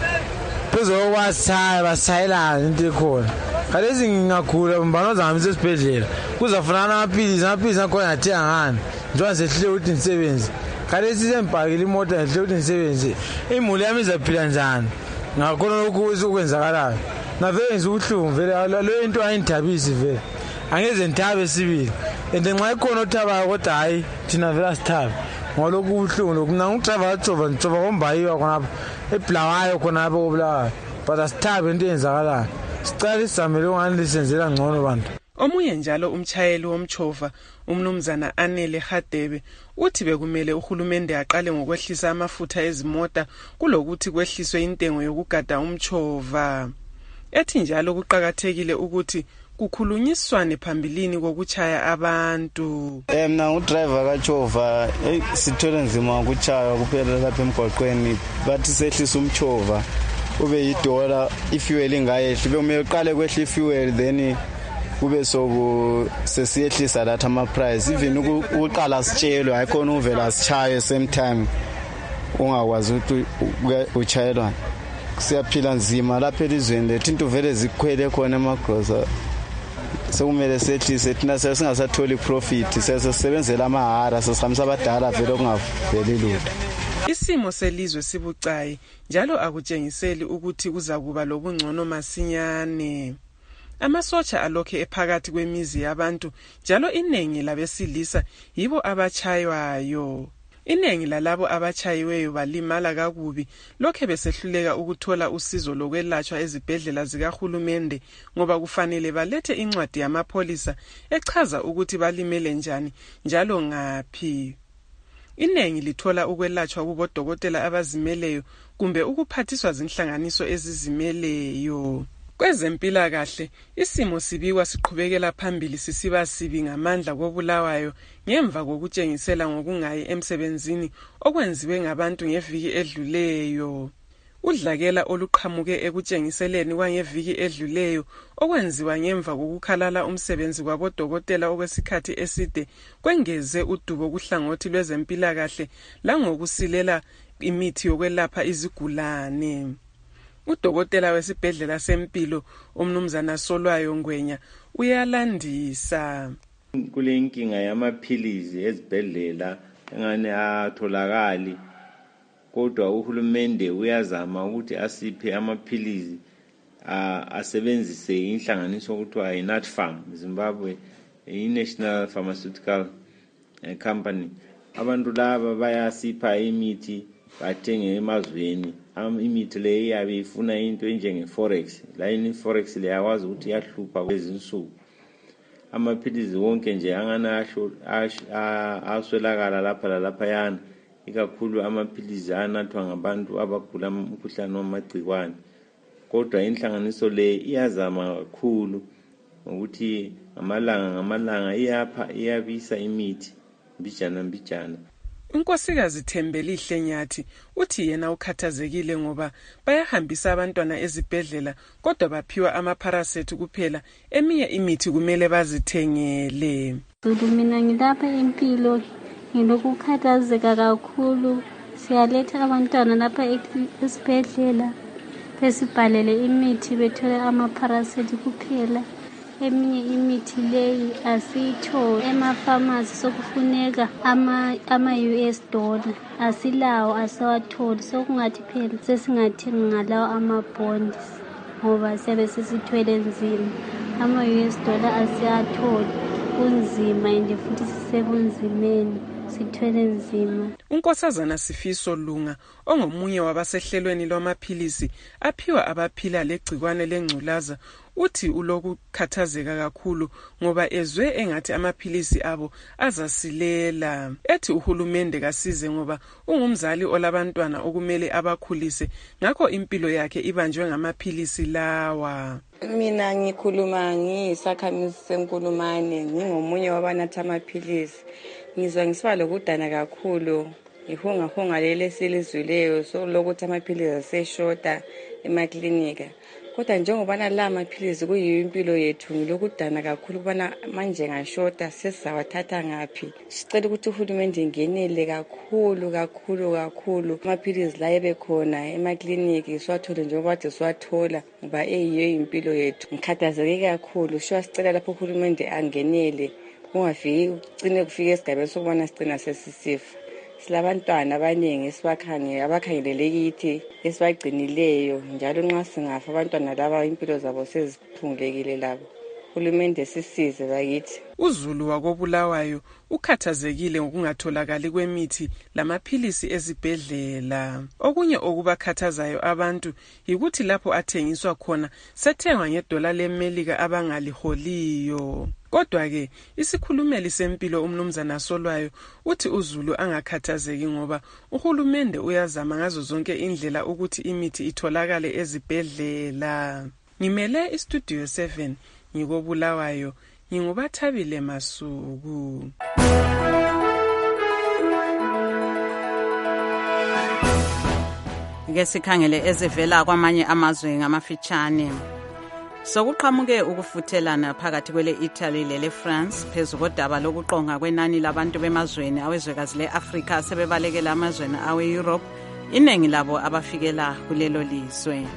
Phezulu kwasaya basayelana into ekhona. Khathesi ngingagula mbanoza ngamisa esibhedlela kuzafunana amaphilisi amaphilisi akhona athenga ngani njengoba sehlile ukuthi nisebenze. Khathesi sembhakile imoto ngihle ukuthi nisebenze imuli yami izaphila njani ngakhona lokhu ukwenzakalayo navele ngizubuhlungu vele lo into ayindabisi vele angeze nithabe sibili ende nxa ikhona othabayo kodwa hayi thina vele asithabe ngolokhu ubuhlungu lokhu mina ngudriver kaJova ngijova kombayiwa khonapha eBulawayo khonapha koBulawayo but asithabe into eyenzakalayo sicela isizamele ungani lisenzela ngcono bantu. Omunye njalo umchayeli womchova umnumzana Anele Hadebe uthi bekumele uhulumende aqale ngokwehlisa amafutha ezimota kulokuthi kwehliswe intengo yokugada umchova. Ethi njalo kuqhakathekile ukuthi kukhulunyiswane phambilini kokuchaya abantu. Eh mina udriver kaChova sithole nzima ukuchaya kuphela lapha emgwaqweni bathi sehlisa umchova ube yidola ifuel ingayehli bekumele uqale kwehla ifuel then kube soku sesiyehlisa latha ama price even ukuqala sitshelwe ayikhona uvela sichaye same time ungakwazi ukuthi uchayelwa siyaphila nzima lapha elizweni lethu into vele zikhwele khona emagrosa sekumele sehlise thina singasatholi profit sesebenzela amahara sesihamisa abadala vele okungaveli lutho. Isimo selizwe sibucayi njalo akutshengiseli ukuthi kuzakuba lobungcono masinyane. Amasotsha alokhe ephakathi kwemizi yabantu njalo inengi labesilisa yibo abachaywayo. Inengi lalabo abachayiweyo balimala kakubi lokhe besehluleka ukuthola usizo lokwelatshwa ezibhedlela zikahulumende ngoba kufanele balethe incwadi yamapholisa echaza ukuthi balimele njani njalo ngaphi. Inengi lithola ukwelatshwa kubodokotela abazimeleyo kumbe ukuphathiswa zinhlanganiso ezizimeleyo. Kwezempilakahle isimo sibikwa siqhubekela phambili sisiba sibi ngamandla koBulawayo ngemva kokutshengisela ngokungayi emsebenzini okwenziwe ngabantu ngeviki edluleyo. Udlakela oluqhamuke ekutshengiseleni kwangeviki edluleyo okwenziwa ngemva kokukhalala umsebenzi kwabodokotela okwesikhathi eside kwengeze udubo kuhlangothi lwezempilakahle langokusilela imithi yokwelapha izigulane. Udokotela wesibhedlela sempilo umnumzana Solwayo Ngwenya uyalandisa. Kule inkinga yamaphilizi ezibhedlela engane atholakali kodwa uhulumende uyazama ukuthi asiphe amaphilizi asebenzise inhlanganiso okuthiwa yiNatfarm Zimbabwe i-National Pharmaceutical Company. Abantu laba bayasipha imithi bathenge emazweni imithi le iyabe ifuna into enjenge forex la ini forex le yawazi ukuthi yahlupha kwezinsuku amaphilizi wonke nje angana aswelakala lapha lalapha yana ikakhulu amaphilizi anathwa ngabantu abagula umkhuhlane wamagciwane kodwa inhlanganiso le iyazama kakhulu ngokuthi ngamalanga ngamalanga iyapha iyabisa imithi mbijana mbijana. Unkosikazi Thembelihle Nyathi uthi yena ukhathazekile ngoba bayahambisa abantwana ezibhedlela kodwa baphiwa amaparasethi kuphela, eminye imithi kumele bazithengele. Mina ngilapha impilo ngilokukhathazeka kakhulu, siyaletha abantwana lapha esibhedlela besibhalele imithi bethole amaparasethi kuphela, eminye imithi leyi asiyitholi. Emafamasi sokufuneka ama-U S dollar, asilawo asawatholi, sokungathi phela sesingathenga ngalawo ama-bonds ngoba siyabe sesithwele nzima. Ama-U S dollar asiyatholi, kunzima ende futhi sisebunzimeni, sithwele nzima. Unkosazana Sifiso Lunga ongomunye wabasehlelweni lwamaphilisi aphiwa abaphila legcikwane lengculaza uthi ulokukhathazeka kakhulu ngoba ezwe engathi amaphilisi abo azasilela. Ethi uhulumende kasize ngoba ungumzali olabantwana okumele abakhulise, ngakho impilo yakhe ibanjwe ngamaphilisi lawa. Mina ngikhuluma ngiyisakhamizi seNkulumane, ngingomunye wabanatha amaphilisi. Ngizwa ngisiba lokudana kakhulu, ngihunga hunga lele silizwileyo sokulokuthi amaphilisi aseshota emaklinika. Kodwa njengoba la maphilisi kuyimpilo yethu, ngilokudana kakhulu kubana manje ngashota sesizawathatha ngaphi. Sicela ukuthi uhulumende ingenele kakhulu kakhulu kakhulu amaphilisi la ebekhona emakliniki siwathole njengoba kade siwathola ngoba eyiyo impilo yethu. Ngikhathazeke kakhulu, sho sicela lapho uhulumende angenele, kungafiki ugcine kufika esigabeni sokubona sigcina sesisifa. Silabantwana abaningi esibakhangele abakhangelele kithi esibagcinileyo, njalo nxa singafa abantwana laba impilo zabo seziphungulekile labo. Uhulumende sisize bakithi. uZulu wakobulawayo ukhathazekile ngokungatholakali kwemithi lamaphilisi ezibhedlela. Okunye okubakhathazayo abantu yikuthi lapho athengiswa khona sethengwa ngedola leMelika abangaliholiyo. Kodwa ke isikhulumeli sempilo umnumzana Solwayo uthi uZulu angakhathazeki ngoba uhulumende uyazama ngazo zonke indlela ukuthi imithi itholakale ezibhedlela. Ngimele iStudio seven ngikobulawayo, ngingubathabile Masuku. Ke sikhangele ezivela kwamanye amazwe ngamafitshane. Sokuqhamuke ukufuthelana phakathi kwele Italy lele France phezu kodaba lokuqonga kwenani labantu bemazweni awezwekazi leAfrika sebebalekela amazweni awe Europe, iningi labo abafikela kulelo lizwe.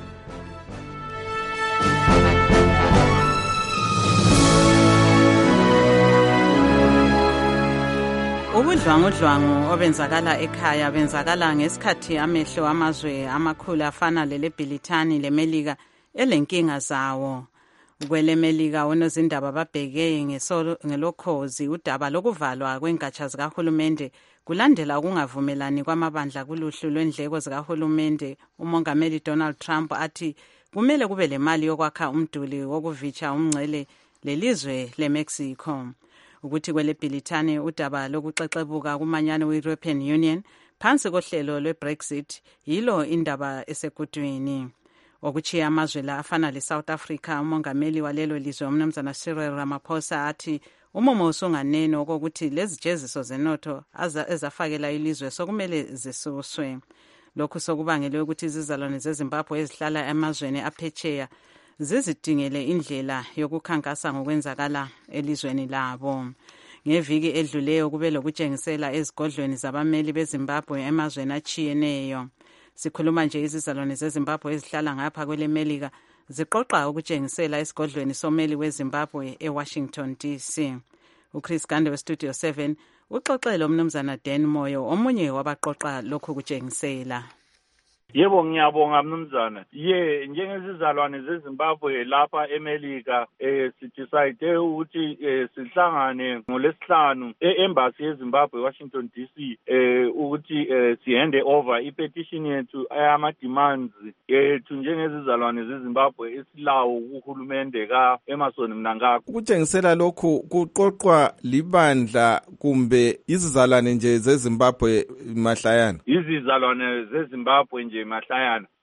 Ubudlwangudlwangu obenzakala ekhaya benzakala ngesikhathi amehlo amazwe amakhulu afana lele Britani leMelika elenkinga zawo. Kwele Melika onozindaba babheke ngelokhozi udaba lokuvalwa kwengatsha zikahulumende kulandela ukungavumelani kwamabandla kuluhlu lwendleko zikahulumende. Umongameli Donald Trump athi kumele kube lemali yokwakha umduli wokuvitsha umngcele lelizwe leMexico. Ukuthi kwele Britani udaba lokuxexebuka kumanyano we-European Union phansi kohlelo lwe-Brexit yilo indaba esegudwini. Okuchiya amazwe la afana le-South Africa, umongameli walelo lizwe umnumzana Cyril Ramaphosa athi umumo usunganene okokuthi lezi jeziso zenotho ezafakela ilizwe sokumele zisuswe. Lokhu sokubangele ukuthi izizalwane zeZimbabwe ezihlala emazweni aphetsheya zizidingele indlela yokukhankasa ngokwenzakala elizweni labo. Ngeviki edluleyo kube lokutshengisela ezigodlweni zabameli beZimbabwe emazweni achiyeneyo. Sikhuluma nje izizalwane zeZimbabwe ezihlala ngapha kwele Melika ziqoqa ukutshengisela esigodlweni someli weZimbabwe eWashington D C. uChris Gande weStudio seven uxoxele umnumzana Dan Moyo omunye wabaqoqa lokhu kutshengisela. Yebo ngiyabonga mnumzana. Ye njengezizalwane zeZimbabwe lapha eMelika eh sidecide ukuthi eh, sihlangane ngolesihlanu eembassy yeZimbabwe Washington D C eh ukuthi eh, sihande over ipetition yethu ayama demands yethu njengezizalwane zeZimbabwe esilawo uhulumende ka Emmerson Mnangagwa. Ukutshengisela lokhu kuqoqwa libandla kumbe izizalwane nje zeZimbabwe mahlayana? Izizalwane zeZimbabwe nje mahlayana.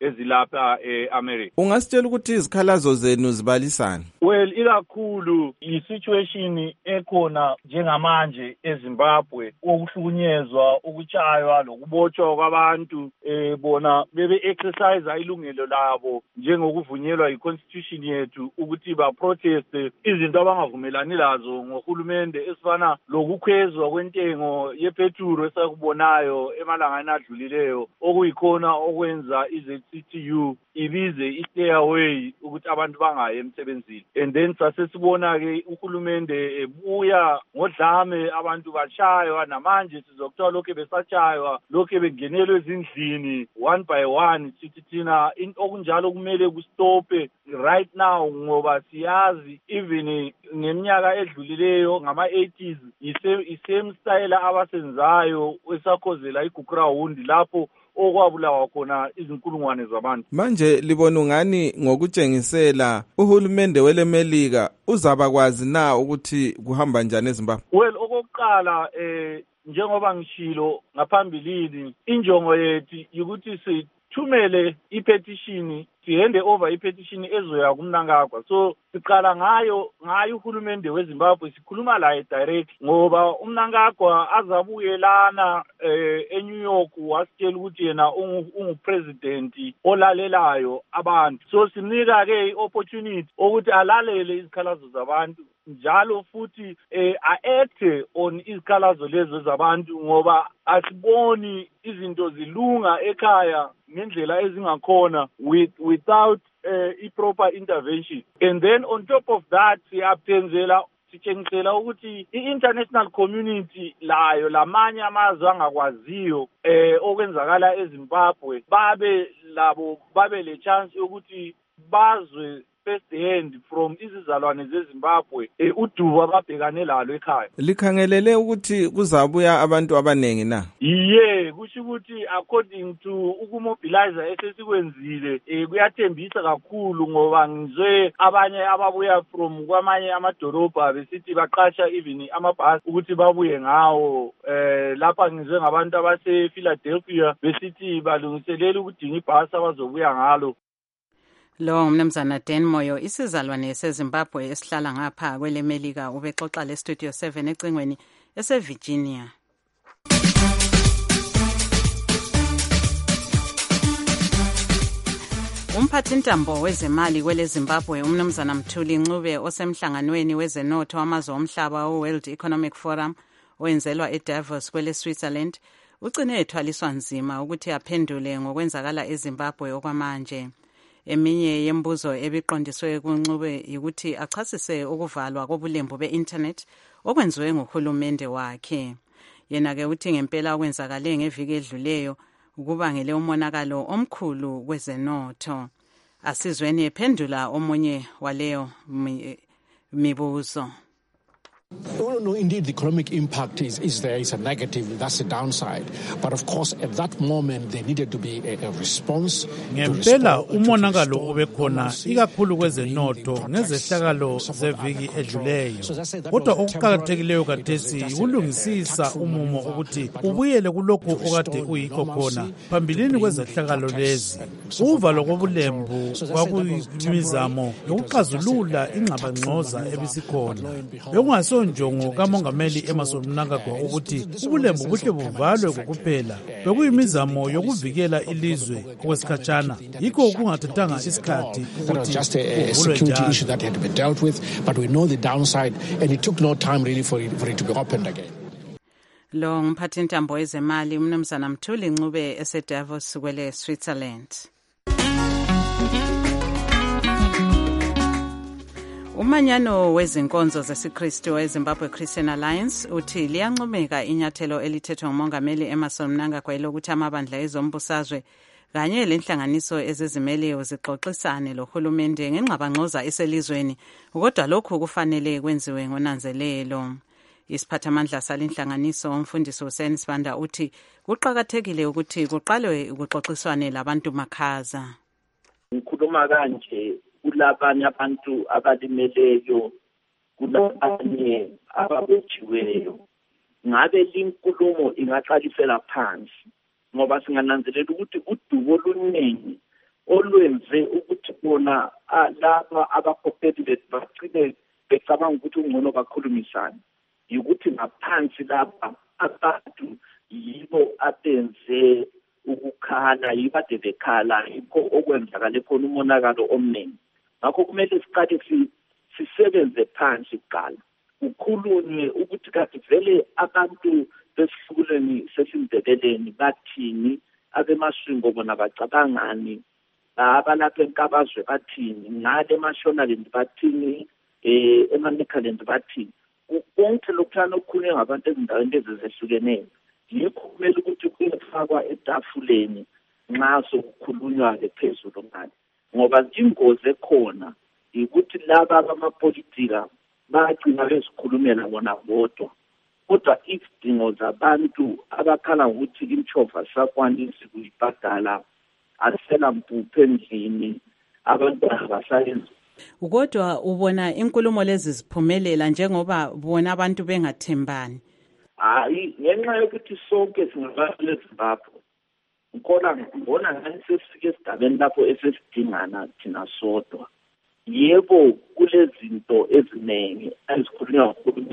ezilapha e-America. Ungasitshela ukuthi izikhalazo zenu zibalisani? Well, ikakhulu i-situation ekhona njengamanje eZimbabwe okuhlukunyezwa, ukuchaywa lokubotshwa kwabantu eh bona bebe exercise ilungelo labo njengokuvunyelwa i-constitution yethu ukuthi ba protest izinto abangavumelani lazo ngohulumende esifana lokukhwezwa kwentengo yepetrol esakubonayo emalangeni adlulileyo okuyikhona okwenza iZ C T U ibize i-stairway ukuthi abantu bangaye emsebenzini. And then sasesibona ke uhulumende ebuya ngodlame abantu bashaywa namanje sizokuthola lokho besachaywa lokho bengenelwe ezindlini one by one sithi thina okunjalo kumele kustope right now ngoba siyazi even ngeminyaka edlulileyo ngama eighties isame style abasenzayo esakhozela igugrawundi lapho okwabulawa khona izinkulungwane zabantu. Manje libona ungani ngokutshengisela uhulumende welemelika uzabakwazi na ukuthi kuhamba njani eZimbabwe? Well, okokuqala eh njengoba ngishilo ngaphambilini injongo yethu ukuthi sithumele ipetition sihende over ipetition ezoya kumNangagwa. So siqala ngayo ngayo uhulumende weZimbabwe sikhuluma la direct ngoba umNangagwa azabuyelana eh eNew York wasitshela ukuthi yena ungu president olalelayo abantu. So sinika ke opportunity ukuthi alalele izikhalazo zabantu njalo futhi eh aacte on izikhalazo lezo zabantu ngoba asiboni izinto zilunga ekhaya ngendlela ezingakhona with without uh, i-proper intervention. And then on top of that siyapenzela sitshengisela ukuthi i-international community layo lamanye amazwe angakwaziyo eh okwenzakala eZimbabwe babe labo babe le chance ukuthi bazwe first hand from izizalwane zeZimbabwe eh udubo ababhekane lalo ekhaya. Likhangelele ukuthi kuzabuya abantu abanengi na? Iye kusho ukuthi according to ukumobilize esesikwenzile eh kuyathembisa kakhulu ngoba ngizwe abanye ababuya from kwamanye amadolobha besithi baqasha even amabhasi ukuthi babuye ngawo eh lapha ngizwe ngabantu abase Philadelphia besithi balungiselela ukudinga ibhasi abazobuya ngalo. Lo mnumzana Dan Moyo isizalwane seZimbabwe esihlala ngapha kwelemelika ubexoxa le Studio seven ecingweni eseVirginia. Umphathintambo wezemali kwele Zimbabwe umnumzana Mthuli Ncube osemhlanganweni wezenotho wamazwe omhlaba we-World Economic Forum owenzelwa eDavos kwele Switzerland ucine ethwaliswa nzima ukuthi aphendule ngokwenzakala eZimbabwe okwamanje. Eminye yembuzo ebiqondiswe kuNcube ukuthi achasise ukuvalwa kobulembu be-internet okwenziwe nguhulumende wakhe. Yena ke uthi ngempela okwenzakale ngeviki edluleyo ukubangele umonakalo omkhulu kwezenotho. Asizweni ephendula omunye waleyo mibuzo. Oh, no, indeed, the economic impact is, is there. It's a negative. That's the downside. But of course, at that moment, there needed to be a, a response. Ngempela umonakalo obekhona ikakhulu kwezenotho ngezehlakalo zeviki edluleyo. Kodwa okuqakathekileyo kathesi ukulungisisa umumo ukuthi ubuyele kulokho okade uyikho khona phambilini kwezehlakalo lezi. Uvalo kobulembu kwakuyimizamo yokuxazulula ingxabangxoza ebisikhona. Bekungaso njongo kamongameli Emmerson Mnangagwa ukuthi ubulembu buhle buvalwe kokuphela bekuyimizamo yokuvikela ilizwe okwesikhatshana yikho kungathathanga isikhathi ukuthi just a security issue that had to be dealt with, but we know the downside and it took no time really for it, for it to be opened again. Lo mphathintambo wezemali umnumzana Mthuli Ncube eseDavos kwele Switzerland. Umanyano wezinkonzo zesiKristu eZimbabwe Christian Alliance uthi liyancomeka inyathelo elithethwa ngumongameli Emmerson Mnangagwa lokuthi amabandla ezombusazwe kanye lenhlanganiso ezizimeleyo zixoxisane lohulumende ngengxabangxoza eselizweni kodwa lokhu kufanele kwenziwe ngonanzelelo. Isiphathamandla salenhlanganiso umfundisi Hussein Sibanda uthi kuqhakathekile ukuthi kuqalwe ukuxoxiswane labantu makhaza. Ngikhuluma kanje kulabanye abantu abalimeleyo kulabanye ababotshiweyo ngabe linkulumo ingaqalisela phansi ngoba singananzelela ukuthi udubo oluningi olwenze ukuthi bona laba abakhokheli bethu bagcine becabanga ukuthi ungcono bakhulumisane yikuthi ngaphansi lapha abantu yibo abenze ukukhala yibo ade bekhala yikho okwenzakale khona umonakalo omningi. Ngakho kumele siqale sisebenze phansi kuqala ukhulunywe ukuthi kanti vele abantu besihluleni sesindebeleni bathini, abemashingo bona bacabangani, abalapha enkabazwe bathini, ngale eMashonaland bathini, eh eManicaland bathini. Konke lokuthana okukhulunywa ngabantu ezindaweni ezehlukeneyo yikho kumele ukuthi kuyefakwa etafuleni nxa sokukhulunywa-ke phezulu ngale, ngoba ingozi ekhona ukuthi laba abamapolitika bagcina bezikhulumela bona bodwa, kodwa izidingo zabantu abakhala ukuthi imchova sakwanisi kuyibhadala, asela mpuphu endlini, abantwana basayenza. Kodwa ubona inkulumo lezi ziphumelela njengoba bona abantu bengathembani? Hayi, ngenxa yokuthi sonke singabantu leZimbabwe ngikona ngibona ngani sesifike esigabeni lapho esesidingana thina sodwa. Yebo kulezinto eziningi ezikhulunywa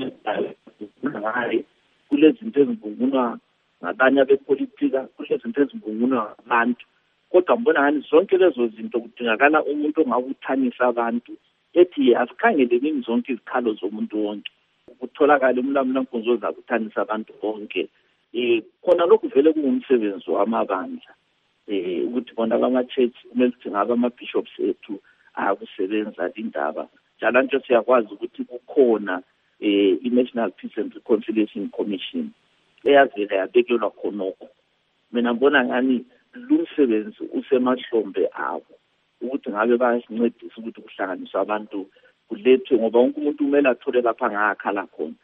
ngokukhulunywa kulezinto ezivungunwa ngabanye abepolitika, kulezinto ezivungunwa ngabantu, kodwa ngibona ngani zonke lezo zinto kudingakala umuntu ongabuthanisa abantu ethi asikhangeleni zonke izikhalo zomuntu wonke, ukutholakala umlamulankonzo zakuthanisa abantu bonke. Eh khona lokhu vele kungumsebenzi wamabandla eh ukuthi bona bama-church kumele ukuthi ngaba ama-bishops ethu akusebenza indaba njalo nje siyakwazi ukuthi kukhona eh i-National Peace and Reconciliation Commission eyavela yabekelwa khonoko. Mina ngibona ngani lumsebenzi usemahlombe abo ukuthi ngabe bayasincedisa ukuthi kuhlanganiswe abantu kulethwe, ngoba wonke umuntu kumele athole lapha ngakhala khona.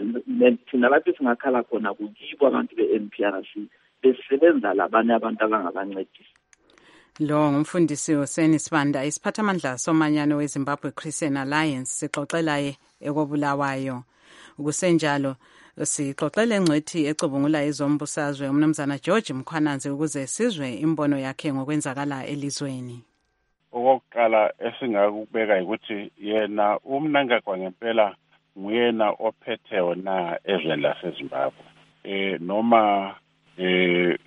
Thina lapho singakhala khona kuyibo abantu be-N P R C besebenza labanye abantu abangabancedisa. Lo ngumfundisi uSeni Sibanda, isiphathamandla somanyano weZimbabwe Christian Alliance, sixoxelaye ekobulawayo. Ukusenjalo sixoxele ngcwethi ecubungula izombusazwe umnumzana George Mkhwananzi ukuze sizwe imbono yakhe ngokwenzakala elizweni. Okokuqala esingakubeka ukuthi yena uMnangagwa ngempela nguyena ophetheyo na ezweni laseZimbabwe. Eh noma eh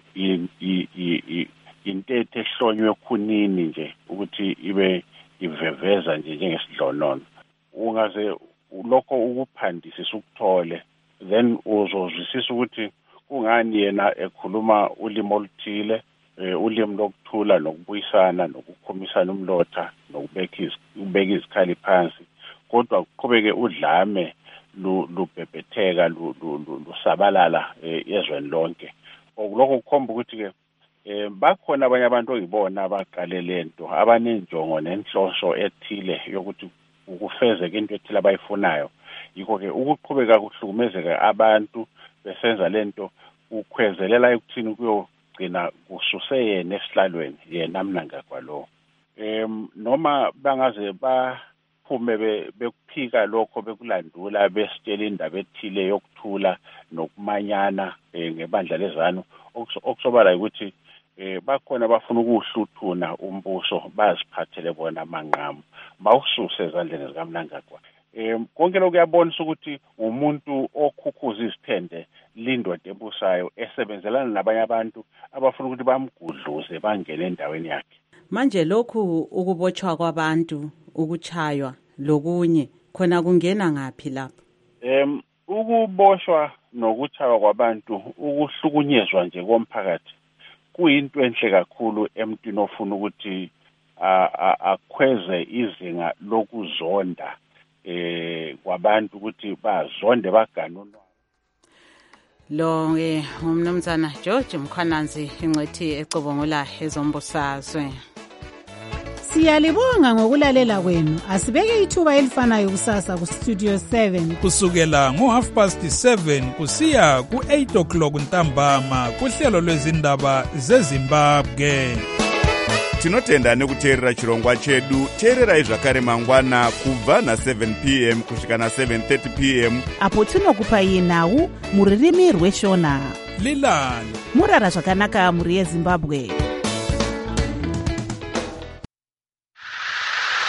intethe ehlonywe khunini nje ukuthi ibe iveveza nje njengesidlonono. Ungaze lokho ukuphandisisa ukuthole, then uzozwisisa ukuthi kungani yena ekhuluma ulimi oluthile, ulimi lokuthula nokubuyisana nokukhomisana umlotha nokubeka ukubeka izikhali phansi, kodwa kuqhubeke udlame lubhebhetheka lusabalala ezweni lonke. Okuloko kukhomba ukuthi ke eh bakhona abanye abantu oyibona abaqale lento abanenjongo nenhloso ethile yokuthi ukufezeka into ethile abayifunayo. Yikho ke ukuqhubeka kuhlukumezeka abantu besenza lento ukhwezelela ukuthini kuyogcina kususe yena esihlalweni yena Mnangagwa lo. Em noma bangaze baphume bekuphika lokho bekulandula besitshela indaba ethile yokuthula nokumanyana ngebandla lezanu, okusobala ukuthi eh bakhona bafuna ukuhluthuna umbuso baziphathele bona amanqamu bawususe ezandleni zikaMnangagwa. Eh konke lokho kuyabonisa ukuthi umuntu okhukhuza izithende lindoda ebusayo esebenzelana nabanye abantu abafuna ukuthi bamgudluze bangene endaweni yakhe. Manje lokhu ukubotshwa kwabantu, ukuchaywa lokunye khona kungena ngapi lapho? Em ukuboshwa nokuchaywa kwabantu, ukuhlukunyezwa nje komphakathi kuyinto enhle kakhulu emntwini ofuna ukuthi akhweze izinga lokuzonda eh kwabantu ukuthi bazonde baganunwa. Lo ke umnumzana George Mkhwananzi ingcwethi ecubungula ezombusazwe. Siyalibonga ngokulalela kwenu. Asibeke ithuba elifanayo kusasa ku Studio seven kusukela ngo half past seven kusiya ku eight o'clock ntambama kuhlelo lwezindaba zeZimbabwe. Tinotenda nekuteerera chirongwa chedu. Teererai zvakare mangwana kubva na seven p m kusvika na seven thirty p m apo tinokupai nhau muririmi rweshona. Lilani murara zvakanaka muri yeZimbabwe.